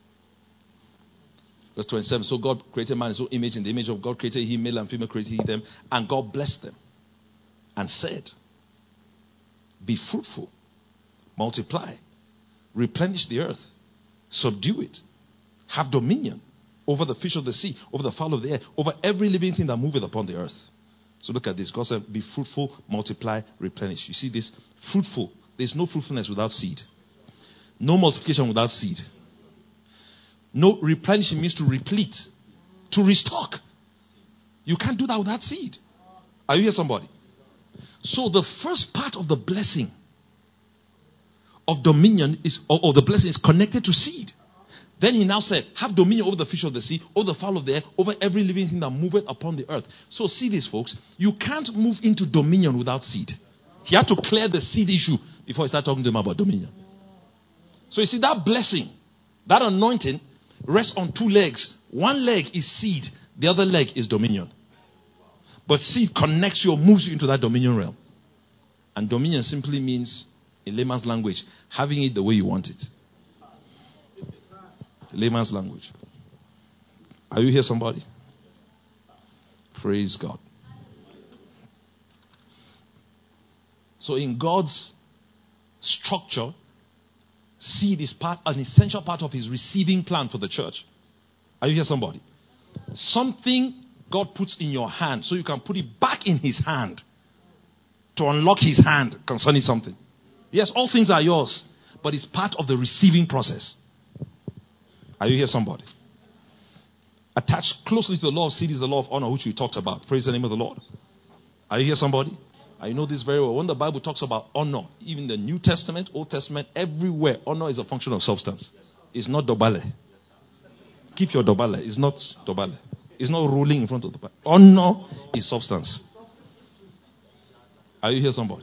[SPEAKER 1] Verse 27. So God created man in his own image. In the image of God created he, male and female created he them. And God blessed them and said, be fruitful, multiply, replenish the earth, subdue it, have dominion over the fish of the sea, over the fowl of the air, over every living thing that moveth upon the earth. So look at this. God said, be fruitful, multiply, replenish. You see this? Fruitful. There's no fruitfulness without seed. No multiplication without seed. No, replenishing means to replete, to restock. You can't do that without seed. Are you here, somebody? So the first part of the blessing of dominion is, or the blessing is connected to seed. Then he now said, have dominion over the fish of the sea, over the fowl of the air, over every living thing that moveth upon the earth. So see this, folks. You can't move into dominion without seed. He had to clear the seed issue before he started talking to them about dominion. So you see, that blessing, that anointing rests on two legs. One leg is seed. The other leg is dominion. But seed connects you or moves you into that dominion realm. And dominion simply means, in layman's language, having it the way you want it. Layman's language. Are you here, somebody? Praise God. So in God's structure, seed is an essential part of his receiving plan for the church. Are you here, somebody? Something God puts in your hand so you can put it back in his hand to unlock his hand concerning something. Yes, all things are yours, but it's part of the receiving process. Are you here, somebody? Attached closely to the law of seed is the law of honor, which we talked about. Praise the name of the Lord. Are you here, somebody? I know this very well. When the Bible talks about honor, even the New Testament, Old Testament, everywhere, honor is a function of substance. It's not dobale. Keep your dobale. It's not dobale. It's not rolling in front of the Bible. Honor is substance. Are you here, somebody?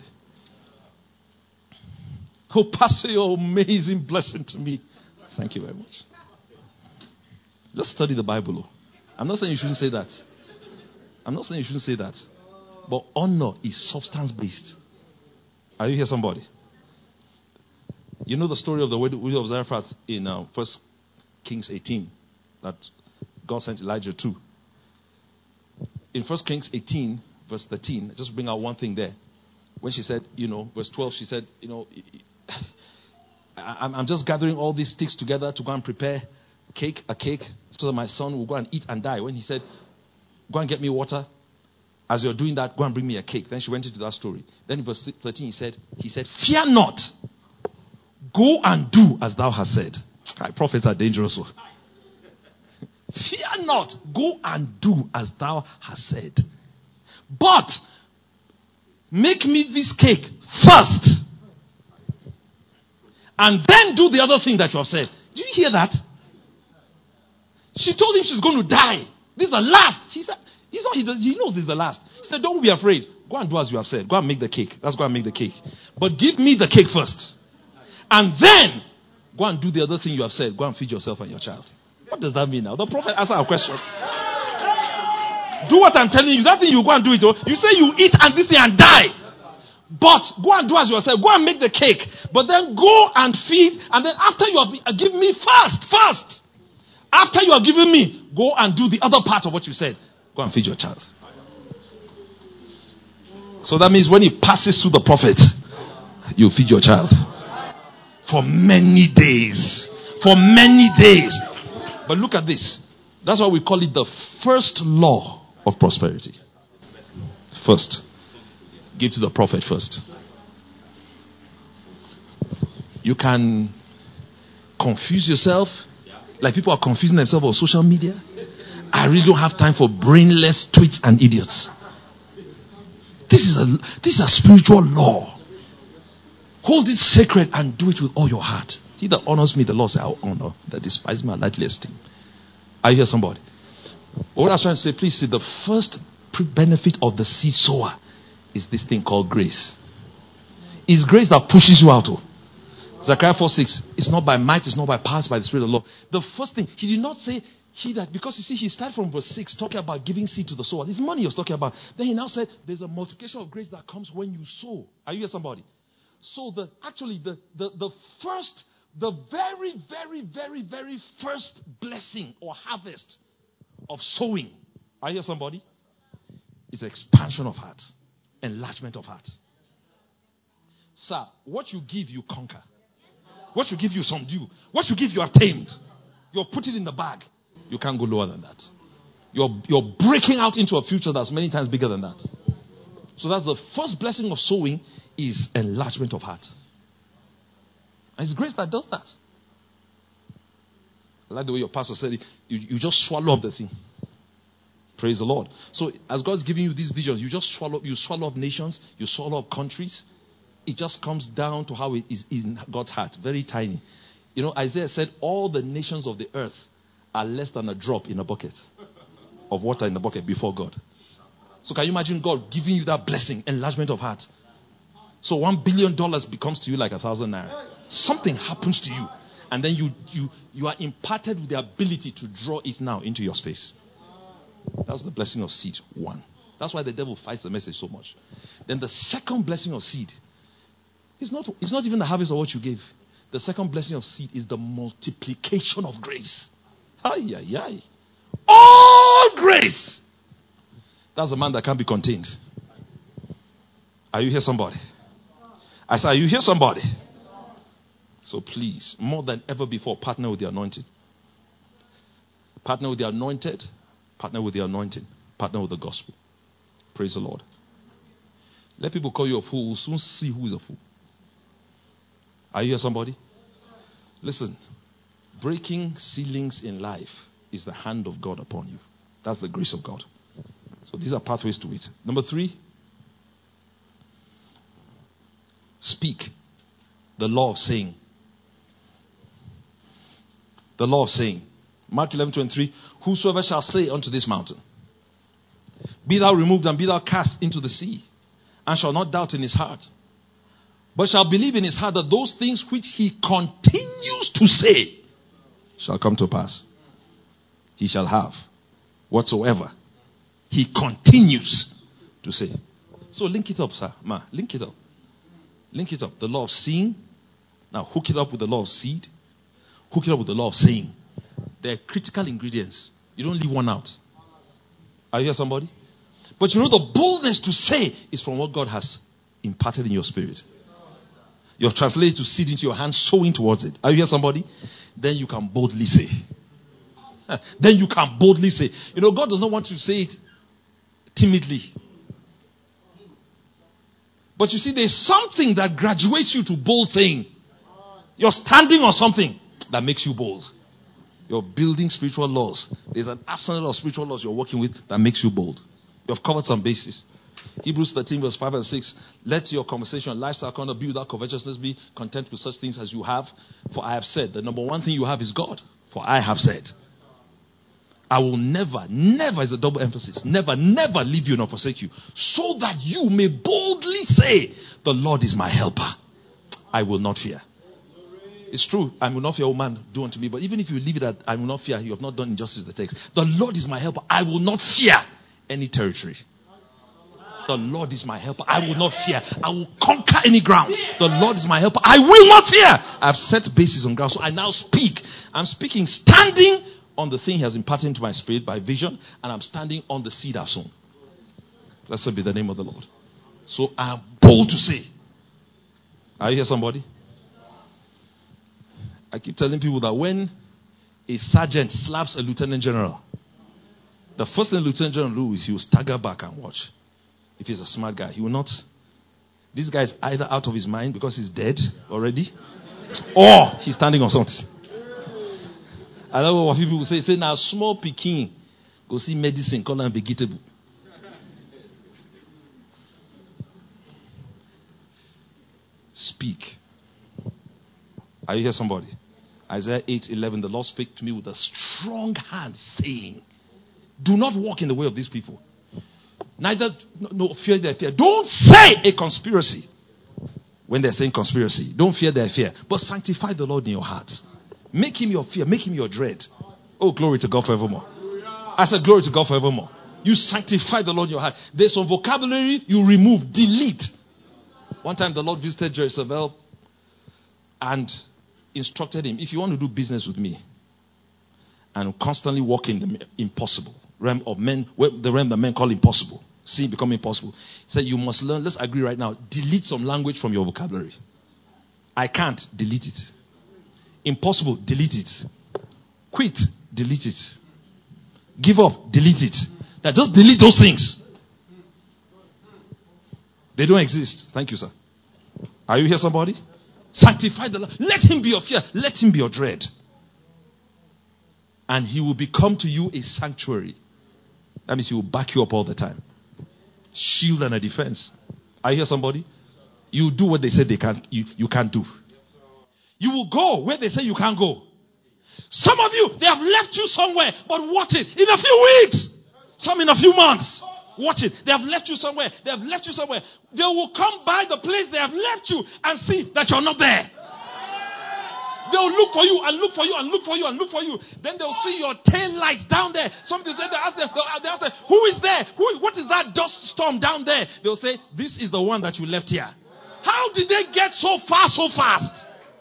[SPEAKER 1] Oh, Pastor, you're amazing blessing to me. Thank you very much. Just study the Bible. I'm not saying you shouldn't say that. I'm not saying you shouldn't say that. But honor is substance based. Are you here, somebody? You know the story of the widow of Zarephath in 1 Kings 18 that God sent Elijah to. In 1 Kings 18, verse 13, just bring out one thing there. When she said, verse 12, she said, I'm just gathering all these sticks together to go and prepare a cake, so that my son will go and eat and die. When he said, go and get me water, as you're doing that, go and bring me a cake. Then she went into that story. Then in verse 13 he said, fear not, go and do as thou hast said. Prophets are dangerous. Fear not, go and do as thou hast said. But make me this cake first, and then do the other thing that you have said. Did you hear that? She told him she's going to die. This is the last. He said, he knows this is the last. He said, don't be afraid. Go and do as you have said. Go and make the cake. Let's go and make the cake. But give me the cake first. And then, go and do the other thing you have said. Go and feed yourself and your child. What does that mean now? The prophet asked our question. Do what I'm telling you. That thing you go and do it. You say you eat and this thing and die. But go and do as you said. Go and make the cake. But then go and feed. And then after you have given me fast. After you have given me, go and do the other part of what you said. Go and feed your child. So that means when it passes through the prophet, you feed your child. For many days. For many days. But look at this. That's why we call it the first law of prosperity. First. Give to the prophet first. You can confuse yourself. Like people are confusing themselves on social media. I really don't have time for brainless tweets and idiots. This is a spiritual law. Hold it sacred and do it with all your heart. He that honors me, the Lord says, I will honor. That despises me, I lightly esteem. I hear somebody. What I was trying to say, please see, the first benefit of the seed sower is this thing called grace. It's grace that pushes you out. Zechariah 4:6. It's not by might, it's not by power, it's by the Spirit of the Lord. The first thing, he did not say he that, because you see, he started from verse 6 talking about giving seed to the sower. This money he was talking about. Then he now said there's a multiplication of grace that comes when you sow. Are you here, somebody? So the very, very, very, very first blessing or harvest of sowing, are you here, somebody? Is expansion of heart, enlargement of heart. Sir, what you give, you conquer. What you give, you subdue. What you give, you have tamed. You're put it in the bag. You can't go lower than that. You're breaking out into a future that's many times bigger than that. So that's the first blessing of sowing, is enlargement of heart. And it's grace that does that. I like the way your pastor said it. You just swallow up the thing. Praise the Lord. So as God's giving you these visions, you just swallow up nations, you swallow up countries. It just comes down to how it is in God's heart. Very tiny. You know, Isaiah said all the nations of the earth are less than a drop in a bucket of water in the bucket before God. So can you imagine God giving you that blessing, enlargement of heart? So $1 billion becomes to you like 1,000 naira. Something happens to you. And then you are imparted with the ability to draw it now into your space. That's the blessing of seed, one. That's why the devil fights the message so much. Then the second blessing of seed, it's not even the harvest of what you gave. The second blessing of seed is the multiplication of grace. Ay, ay, ay. All grace. That's a man that can't be contained. Are you here, somebody? I said, are you here, somebody? So please, more than ever before, partner with the anointing. Partner with the anointed. Partner with the anointing. Partner with the gospel. Praise the Lord. Let people call you a fool. We'll soon see who is a fool. Are you here, somebody? Listen. Breaking ceilings in life is the hand of God upon you. That's the grace of God. So these are pathways to it. Number 3. Speak. The law of saying. The law of saying. Mark 11:23. Whosoever shall say unto this mountain, be thou removed and be thou cast into the sea, and shall not doubt in his heart, but shall believe in his heart that those things which he continues to say shall come to pass. He shall have whatsoever he continues to say. So link it up, sir. Ma, link it up. Link it up. The law of seeing. Now hook it up with the law of seed. Hook it up with the law of saying. They're critical ingredients. You don't leave one out. Are you here, somebody? But you know the boldness to say is from what God has imparted in your spirit. You have translated to seed into your hand, sowing towards it. Are you here, somebody? Then you can boldly say. Then you can boldly say. You know, God does not want you to say it timidly. But you see, there's something that graduates you to bold saying. You're standing on something that makes you bold. You're building spiritual laws. There's an arsenal of spiritual laws you're working with that makes you bold. You've covered some bases. Hebrews 13 verse 5 and 6. Let your conversation, lifestyle, conduct be without covetousness, be content with such things as you have. For I have said, the number one thing you have is God. For I have said. I will never, never is a double emphasis. Never, never leave you nor forsake you. So that you may boldly say, the Lord is my helper. I will not fear. It's true. I will not fear, oh man, do unto me. But even if you leave it at, I will not fear, you have not done injustice to the text. The Lord is my helper. I will not fear any territory. The Lord is my helper. I will not fear. I will conquer any grounds. The Lord is my helper. I will not fear. I've set bases on ground. So I now speak. I'm speaking standing on the thing he has imparted into my spirit by vision. And I'm standing on the seed I've sown. Blessed be the name of the Lord. So I'm bold to say. Are you here, somebody? I keep telling people that when a sergeant slaps a lieutenant general, the first thing the lieutenant general will do is he will stagger back and watch. If he's a smart guy, he will not. This guy is either out of his mind because he's dead already, or he's standing on something. I love what people say. Say now, small pikin go see medicine, call am vegetable. Speak. Are you here, somebody? Isaiah 8:11. The Lord spake to me with a strong hand, saying, "Do not walk in the way of these people. Neither fear their fear." Don't say a conspiracy. When they're saying conspiracy, don't fear their fear, but sanctify the Lord in your heart. Make him your fear. Make him your dread. Oh, glory to God forevermore. I said, glory to God forevermore. You sanctify the Lord in your heart. There's some vocabulary you remove, delete. One time the Lord visited Jezebel and instructed him, if you want to do business with me and constantly walk in the impossible realm of men, the realm that men call impossible, see it become impossible. He said, you must learn, let's agree right now, delete some language from your vocabulary. I can't, delete it. Impossible, delete it. Quit, delete it. Give up, delete it. Now just delete those things. They don't exist. Thank you, sir. Are you here, somebody? Sanctify the Lord. Let him be your fear. Let him be your dread. And he will become to you a sanctuary. That means he will back you up all the time. Shield and a defense. Are you here, somebody? You do what they say they can't. You can't do. You will go where they say you can't go. Some of you, they have left you somewhere, but watch it. In a few weeks. Some in a few months. Watch it. They have left you somewhere. They have left you somewhere. They will come by the place they have left you and see that you're not there. They'll look for you and look for you and look for you and look for you. Then they'll see your tail lights down there. Somebody they ask them, who is there? What is that dust storm down there? They'll say, this is the one that you left here. How did they get so far so fast?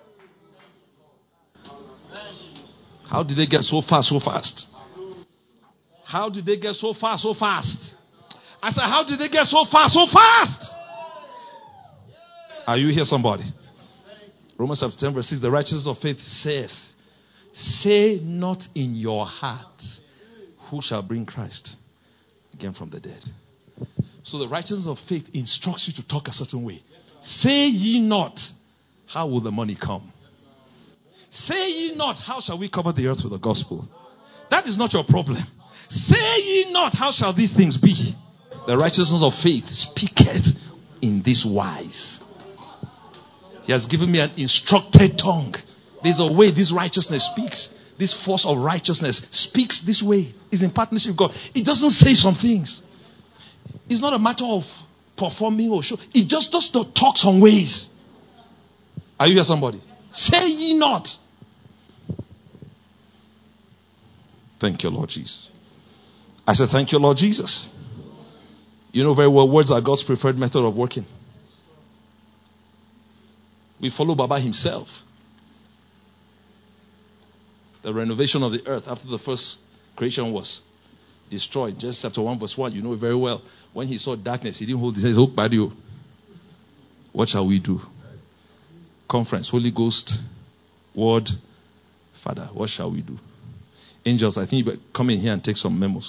[SPEAKER 1] How did they get so far so fast? How did they get so far so fast? I said, how did they get so far so fast? Are you here, somebody? Romans chapter 10 verse 6. The righteousness of faith saith, say not in your heart, who shall bring Christ again from the dead. So the righteousness of faith instructs you to talk a certain way. Say ye not, how will the money come? Say ye not, how shall we cover the earth with the gospel? That is not your problem. Say ye not, how shall these things be? The righteousness of faith speaketh in this wise. He has given me an instructed tongue. There's a way this righteousness speaks. This force of righteousness speaks this way. It's in partnership with God. It doesn't say some things. It's not a matter of performing or show. It just does not talk some ways. Are you here, somebody? Say ye not. Thank you, Lord Jesus. I said, thank you, Lord Jesus. You know very well, words are God's preferred method of working. We follow Baba himself. The renovation of the earth after the first creation was destroyed. Genesis chapter 1 verse 1. You know very well. When he saw darkness, he didn't hold his hands. Oh, Badio. What shall we do? Conference. Holy Ghost. Word. Father. What shall we do? Angels, I think you better come in here and take some memos.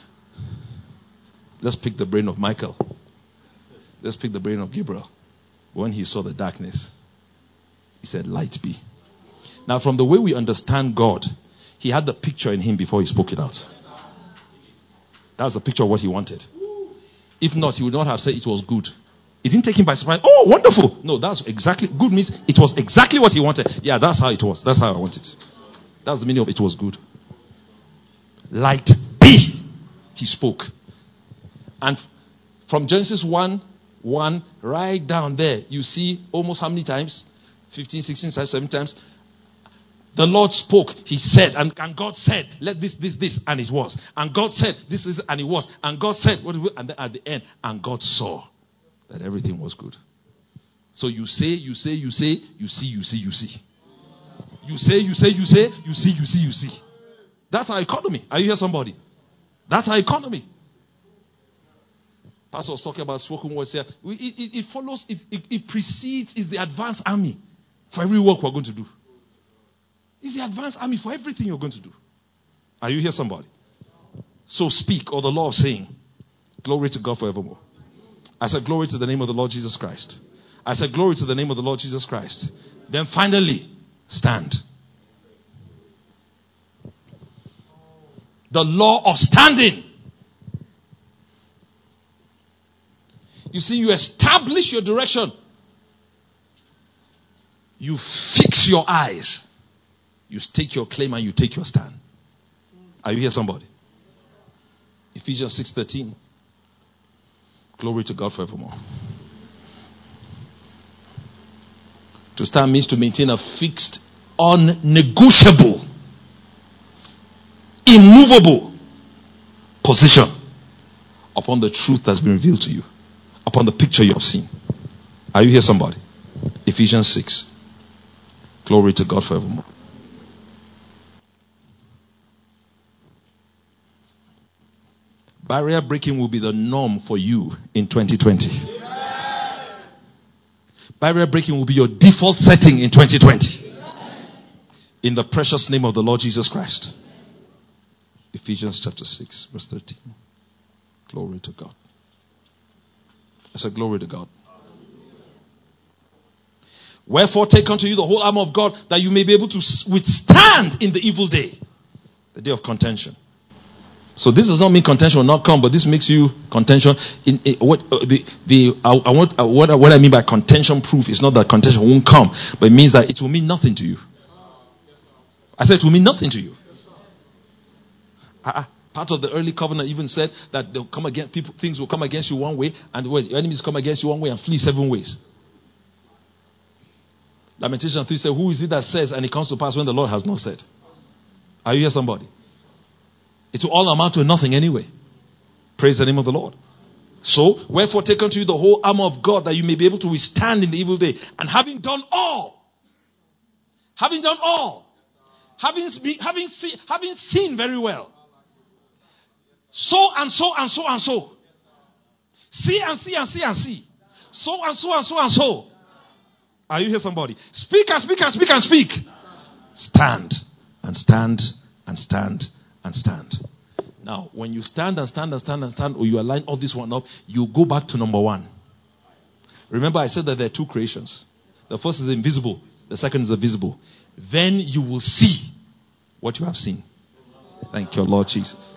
[SPEAKER 1] Let's pick the brain of Michael. Let's pick the brain of Gabriel. When he saw the darkness, he said, light be. Now, from the way we understand God, he had the picture in him before he spoke it out. That's the picture of what he wanted. If not, he would not have said it was good. It didn't take him by surprise. Oh, wonderful. No, that's exactly, good means it was exactly what he wanted. Yeah, that's how it was. That's how I want it. That's the meaning of it was good. light be. He spoke. And from Genesis 1:1 right down there, you see almost how many times? 15, 16, 17 times. The Lord spoke. He said, and God said, let this, and it was. And God said, this is, and it was. And God said, and then at the end, and God saw that everything was good. So you say, you see. You say, you see. That's our economy. Are you here, somebody? That's our economy. Pastor was talking about spoken words here. It follows, it precedes, is the advanced army for every work we're going to do. It's the advanced army for everything you're going to do. Are you here, somebody? So speak, or the law of saying, glory to God forevermore. I said, glory to the name of the Lord Jesus Christ. I said, glory to the name of the Lord Jesus Christ. Then finally, stand. The law of standing. You see, you establish your direction. You fix your eyes. You stake your claim and you take your stand. Are you here, somebody? Ephesians 6:13. Glory to God forevermore. To stand means to maintain a fixed, unnegotiable, immovable position upon the truth that's been revealed to you, upon the picture you have seen. Are you here, somebody? Ephesians 6. Glory to God forevermore. Barrier breaking will be the norm for you in 2020. Barrier breaking will be your default setting in 2020. In the precious name of the Lord Jesus Christ. Ephesians chapter 6, verse 13. Glory to God. I said, glory to God. Wherefore take unto you the whole armor of God, that you may be able to withstand in the evil day, the day of contention. So this does not mean contention will not come, but this makes you contention. What I mean by contention proof is not that contention won't come, but it means that it will mean nothing to you. I said it will mean nothing to you. Part of the early covenant even said that they'll come against people, things will come against you one way, and your enemies come against you one way and flee 7 ways. Lamentation 3 said, who is it that says and it comes to pass when the Lord has not said? Are you here, somebody? It will all amount to nothing anyway. Praise the name of the Lord. So, wherefore take unto you the whole armor of God, that you may be able to withstand in the evil day. And having done all, having seen very well, so and so and so and so, see and see and see and see, so and so and so and so. Are you here, somebody? Speak and speak and speak and speak. Stand and stand and stand and stand. Now, when you stand and stand and stand and stand, or you align all this one up, you go back to number 1. Remember, I said that there are 2 creations. The first is invisible. The second is the visible. Then you will see what you have seen. Thank you, Lord Jesus.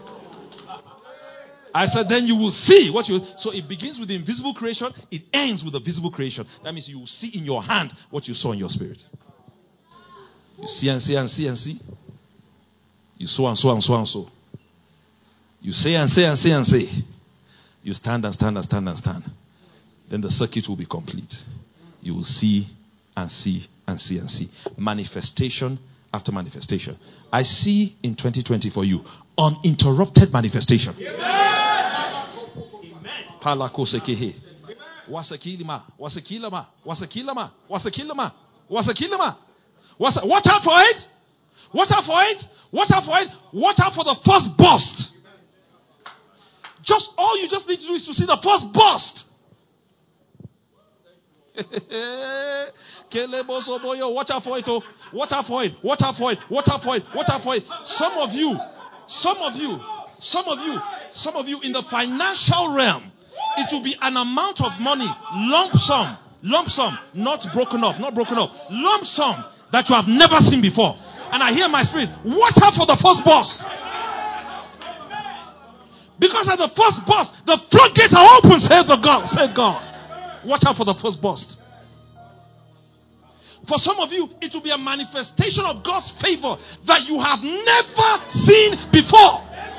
[SPEAKER 1] I said, then you will see what you. So it begins with the invisible creation. It ends with the visible creation. That means you will see in your hand what you saw in your spirit. You see and see and see and see. You so and so and so and so. You say and say and say and say. You stand and stand and stand and stand. Then the circuit will be complete. You will see and see and see and see. Manifestation after manifestation. I see in 2020 for you uninterrupted manifestation. Palakosekehe. Wasakilima. Wasakilama. Wasakilama. Wasakilama. Wasakilama. Watch out for it. Watch out for it. Watch out for it. Watch out for the first burst. All you just need to do is to see the first burst. Watch out for it. Oh. Watch out for it. Watch out for it. Watch out for it. Watch out for it. Some of you in the financial realm, it will be an amount of money, lump sum, not broken up, lump sum that you have never seen before. And I hear my spirit, watch out for the first burst. Because at the first burst, the floodgates are open, said God. Watch out for the first burst. For some of you, it will be a manifestation of God's favor that you have never seen before.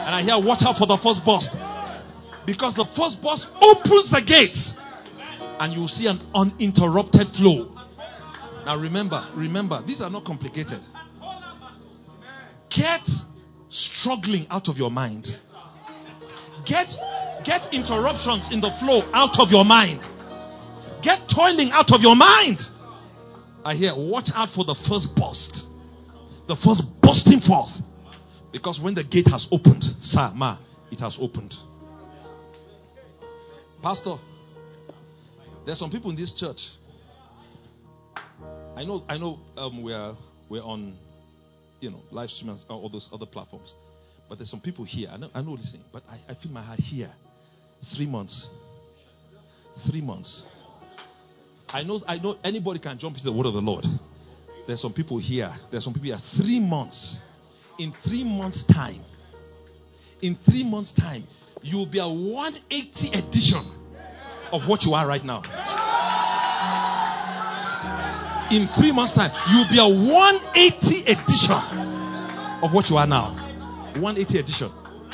[SPEAKER 1] And I hear, watch out for the first burst. Because the first burst opens the gates. And you will see an uninterrupted flow. Now remember, these are not complicated. Get struggling out of your mind. Get interruptions in the flow out of your mind. Get toiling out of your mind. I hear, watch out for the first burst. The first bursting forth. Because when the gate has opened, sir, ma, it has opened. Pastor, there's some people in this church. I know we're on, live stream and all those other platforms. But there's some people here. I know this thing, but I feel my heart here. 3 months. 3 months. I know anybody can jump into the word of the Lord. There's some people here. There's some people here. 3 months. In 3 months' time. In 3 months' time, you'll be a 180 edition of what you are right now. In 3 months' time, you'll be a 180 edition of what you are now. 180 edition.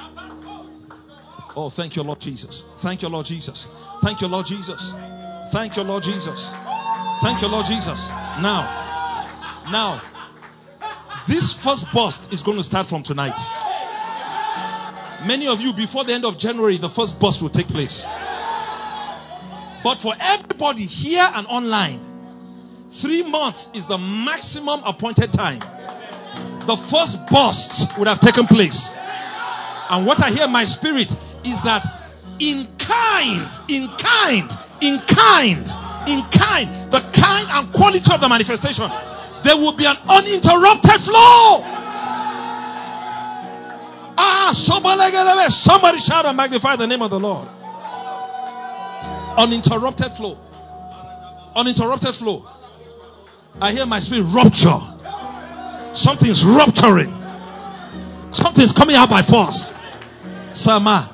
[SPEAKER 1] Oh, thank you, Lord Jesus. Thank you, Lord Jesus. Thank you, Lord Jesus. Thank you, Lord Jesus. Thank you, Lord Jesus. Now, this first burst is going to start from tonight. Many of you, before the end of January, the first burst will take place. But for everybody here and online, 3 months is the maximum appointed time. The first burst would have taken place. And what I hear in my spirit is that in kind, the kind and quality of the manifestation, there will be an uninterrupted flow. Somebody shout and magnify the name of the Lord. Uninterrupted flow. Uninterrupted flow. I hear my spirit rupture. Something's rupturing. Something's coming out by force. Sama.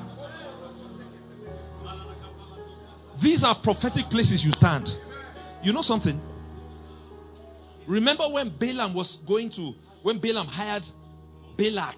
[SPEAKER 1] These are prophetic places you stand. You know something? Remember when Balaam hired Balak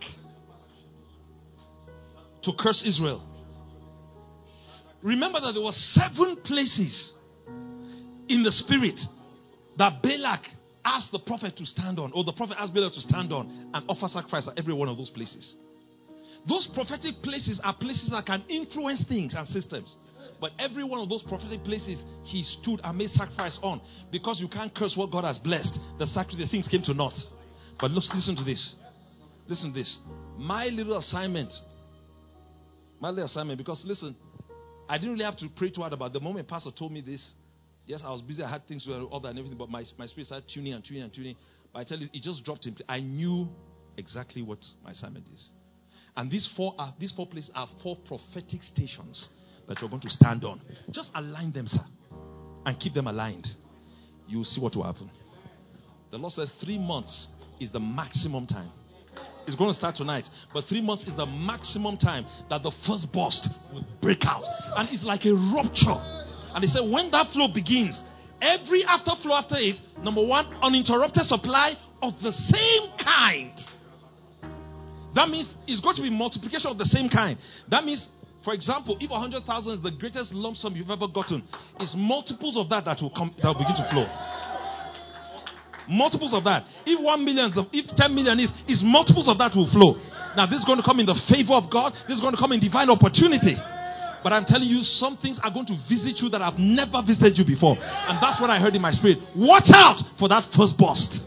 [SPEAKER 1] to curse Israel? Remember that there were 7 places in the spirit that Balak asked the prophet to stand on, or the prophet asked Balak to stand on and offer sacrifice at every one of those places. Those prophetic places are places that can influence things and systems. But every one of those prophetic places he stood and made sacrifice on. Because you can't curse what God has blessed. The things came to naught. But listen to this. Listen to this. My little assignment, because listen, I didn't really have to pray too hard about it. The moment Pastor told me this, yes, I was busy. I had things to other and everything, but my spirit started tuning. But I tell you, it just dropped in. I knew exactly what my assignment is. And these four places are 4 prophetic stations that you're going to stand on. Just align them, sir, and keep them aligned. You'll see what will happen. The Lord says 3 months is the maximum time. It's going to start tonight, but 3 months is the maximum time that the first burst will break out. And it's like a rupture. And he said when that flow begins, every afterflow after it, number 1, uninterrupted supply of the same kind. That means it's going to be multiplication of the same kind. That means, for example, if 100,000 is the greatest lump sum you've ever gotten, it's multiples of that will begin to flow. Multiples of that. If 1 million, if 10 million is multiples of that will flow. Now this is going to come in the favor of God. This is going to come in divine opportunity. But I'm telling you, some things are going to visit you that have never visited you before. And that's what I heard in my spirit. Watch out for that first burst.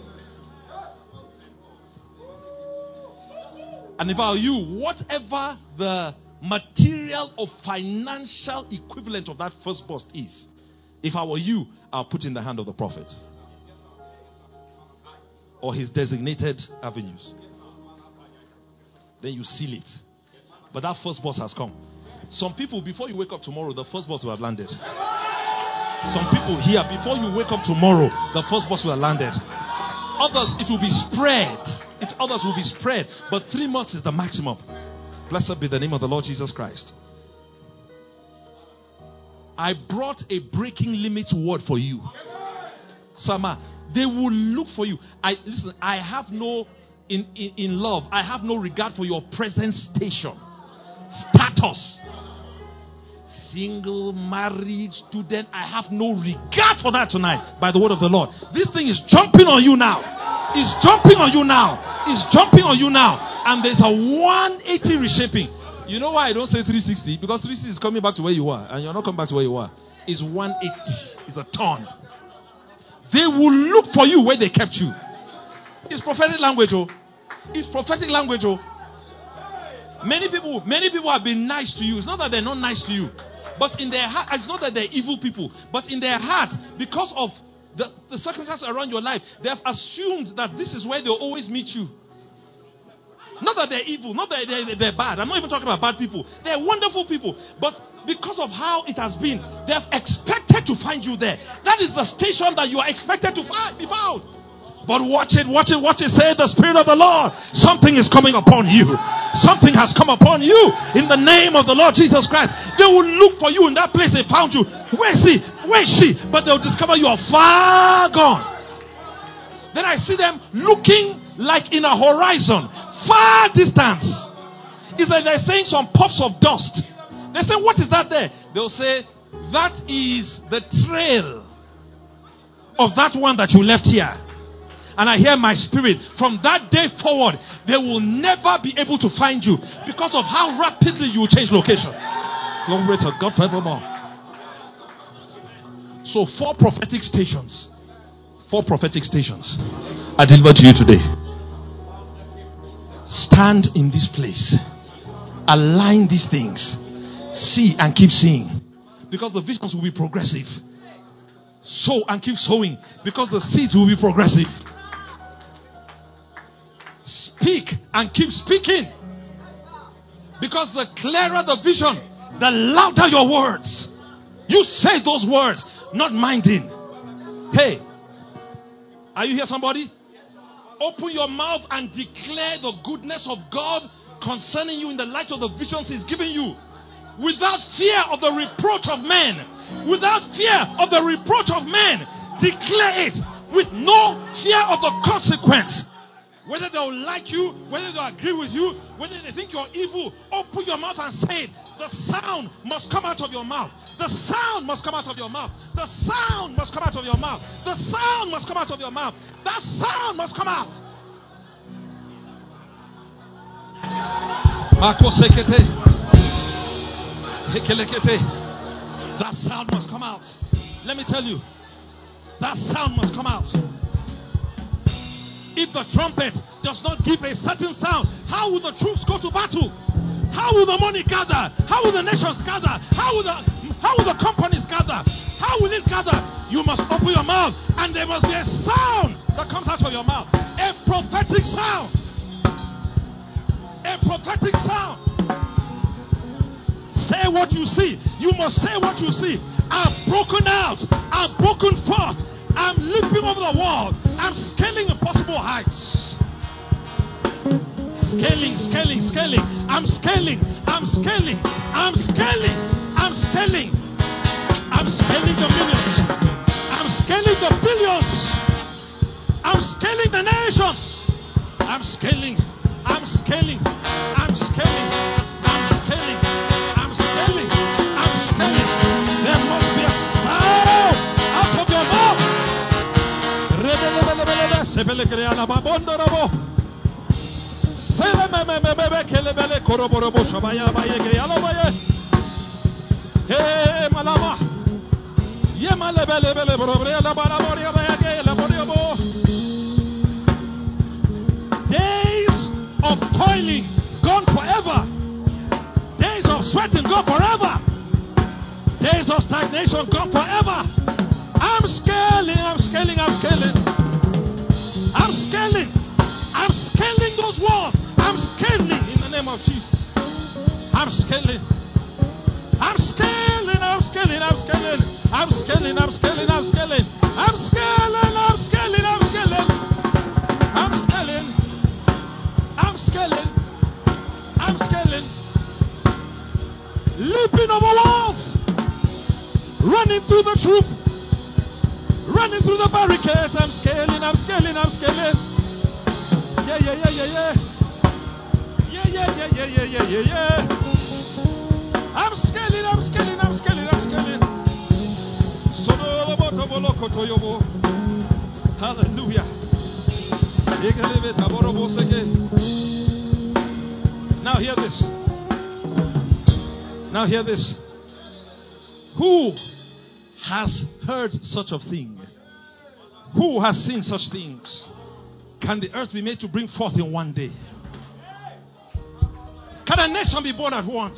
[SPEAKER 1] And if I were you, whatever the material or financial equivalent of that first burst is, if I were you, I'll put in the hand of the prophet or his designated avenues. Then you seal it. But that first burst has come. Some people, before you wake up tomorrow, the first burst will have landed. Some people here, before you wake up tomorrow, the first burst will have landed. Others, it will be spread. Others will be spread. But 3 months is the maximum. Blessed be the name of the Lord Jesus Christ. I brought a breaking limit word for you. Sama, they will look for you. I have no in love, I have no regard for your present station, status. Single, married, student, I have no regard for that tonight by the word of the Lord. This thing is jumping on you now. It's jumping on you now. It's jumping on you now. And there's a 180 reshaping. You know why I don't say 360? Because 360 is coming back to where you are, and you're not coming back to where you are. It's 180. It's a turn. They will look for you where they kept you. It's prophetic language, oh. It's prophetic language, oh. Many people have been nice to you. It's not that they're not nice to you, but in their heart, it's not that they're evil people, but in their heart, because of the circumstances around your life, they have assumed that this is where they'll always meet you. Not that they're evil, not that they're bad. I'm not even talking about bad people. They're wonderful people, but because of how it has been, they have expected to find you there. That is the station that you are expected to be found. But watch it. Say the Spirit of the Lord. Something is coming upon you. Something has come upon you in the name of the Lord Jesus Christ. They will look for you in that place they found you. Where is he? Where is she? But they'll discover you are far gone. Then I see them looking like in a horizon, far distance. It's like they're saying some puffs of dust. They say, what is that there? They'll say, that is the trail of that one that you left here. And I hear my spirit, from that day forward, they will never be able to find you because of how rapidly you change location. Glory to God forevermore. So 4 prophetic stations. 4 prophetic stations I deliver to you today. Stand in this place. Align these things. See and keep seeing. Because the visions will be progressive. Sow and keep sowing. Because the seeds will be progressive. Speak and keep speaking. Because the clearer the vision, the louder your words. You say those words, not minding. Hey, are you here, somebody? Open your mouth and declare the goodness of God concerning you in the light of the visions He's giving you. Without fear of the reproach of men. Without fear of the reproach of men. Declare it with no fear of the consequence. Whether they'll like you, whether they'll agree with you, whether they think you're evil, open your mouth and say it. The sound must come out of your mouth. The sound must come out of your mouth. The sound must come out of your mouth. The sound must come out of your mouth. That sound must come out. That sound must come out. Let me tell you, that sound must come out. If the trumpet does not give a certain sound, how will the troops go to battle? How will the money gather? How will the nations gather? How will the companies gather? How will it gather? You must open your mouth, and there must be a sound that comes out of your mouth. A prophetic sound. A prophetic sound. Say what you see. You must say what you see. I'm broken out. I'm broken forth. I'm leaping over the wall. I'm scaling impossible heights. Scaling. I'm scaling. I'm scaling. I'm scaling. I'm scaling. I'm scaling the millions. I'm scaling the billions. I'm scaling the nations. I'm scaling. I'm scaling. I'm scaling. I'm scaling. I'm scaling. I'm scaling. There must be a sound out of your mouth. Days of toiling gone forever. Days of sweating gone forever. Days of stagnation gone forever. I'm scaling. I'm scaling. I'm scaling. I'm scaling. I'm scaling those walls. I'm scaling in the name of Jesus. I'm scaling. I'm scaling. I'm scaling. I'm scaling. I'm scaling. I'm scaling. I'm scaling. I'm scaling. I'm scaling. I'm scaling. I'm scaling. I'm scaling. I'm scaling. Leaping over walls. Running through the troop. Running through the barricades. I'm scaling. I'm scaling. I'm scaling. I'm scaling. Hallelujah. Now hear this. Who has heard such a thing? Who has seen such things? Can the earth be made to bring forth in one day? Can a nation be born at once?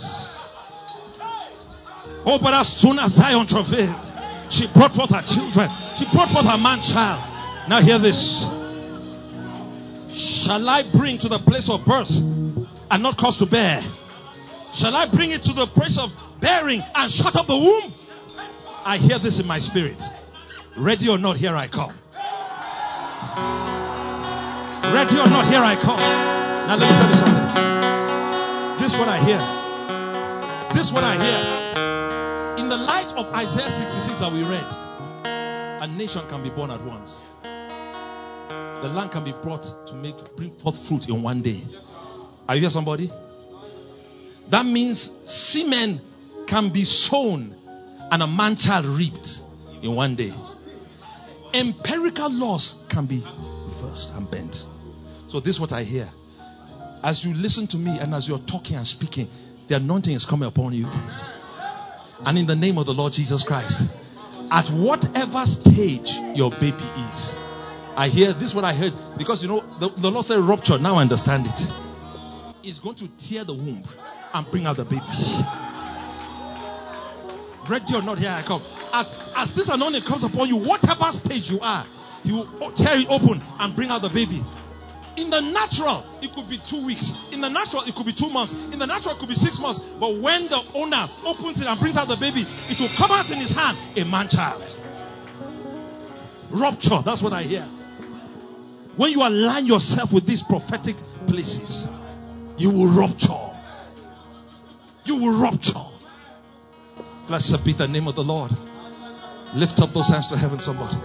[SPEAKER 1] Oh, but as soon as Zion travailed, she brought forth her children. She brought forth her man child. Now hear this. Shall I bring to the place of birth and not cause to bear? Shall I bring it to the place of bearing and shut up the womb? I hear this in my spirit. Ready or not, here I come. Ready or not, here I come. Now let me tell you something. This is what I hear. In the light of Isaiah 66 that we read, a nation can be born at once. The land can be brought to bring forth fruit in one day. Are you here, somebody? That means semen can be sown and a man child reaped in one day. Empirical laws can be reversed and bent. So this is what I hear. As you listen to me and as you're talking and speaking, the anointing is coming upon you. And in the name of the Lord Jesus Christ, at whatever stage your baby is, I hear this is what I heard, because the Lord said rupture. Now I understand it. It's going to tear the womb and bring out the baby. Ready or not, here I come. As this anointing comes upon you, whatever stage you are, He will tear it open and bring out the baby. In the natural, it could be 2 weeks. In the natural, it could be 2 months. In the natural, it could be 6 months. But when the owner opens it and brings out the baby, it will come out in his hand, a man child. Rupture, that's what I hear. When you align yourself with these prophetic places, you will rupture. You will rupture. Blessed be the name of the Lord. Lift up those hands to heaven, somebody.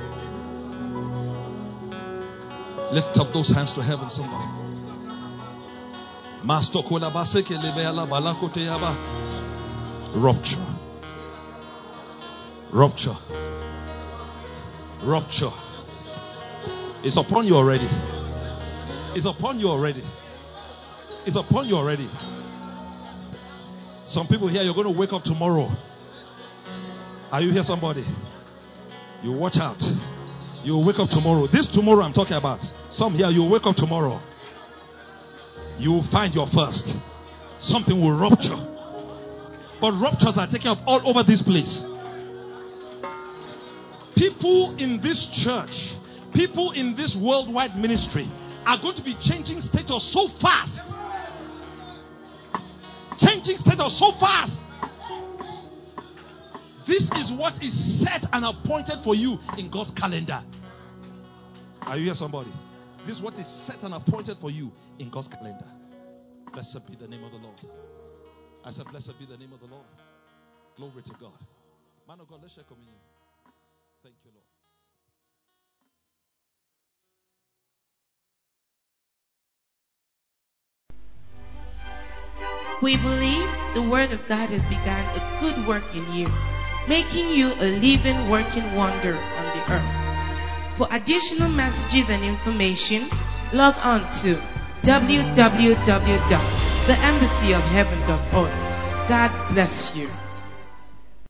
[SPEAKER 1] Lift up those hands to heaven, somebody. Rupture. Rupture. Rupture. It's upon you already. It's upon you already. It's upon you already. Some people here, you're going to wake up tomorrow. Are you here, somebody? You watch out. You will wake up tomorrow. This tomorrow I'm talking about. Some here, you will wake up tomorrow. You will find your first. Something will rupture. But ruptures are taking up all over this place. People in this church, people in this worldwide ministry are going to be changing status so fast. Changing status so fast. This is what is set and appointed for you in God's calendar. Are you here, somebody? This is what is set and appointed for you in God's calendar. Blessed be the name of the Lord. I said, blessed be the name of the Lord. Glory to God. Man of God, let's share communion. Thank you, Lord.
[SPEAKER 2] We believe the Word of God has begun a good work in you, making you a living, working wonder on the earth. For additional messages and information, log on to www.theembassyofheaven.org. God bless you.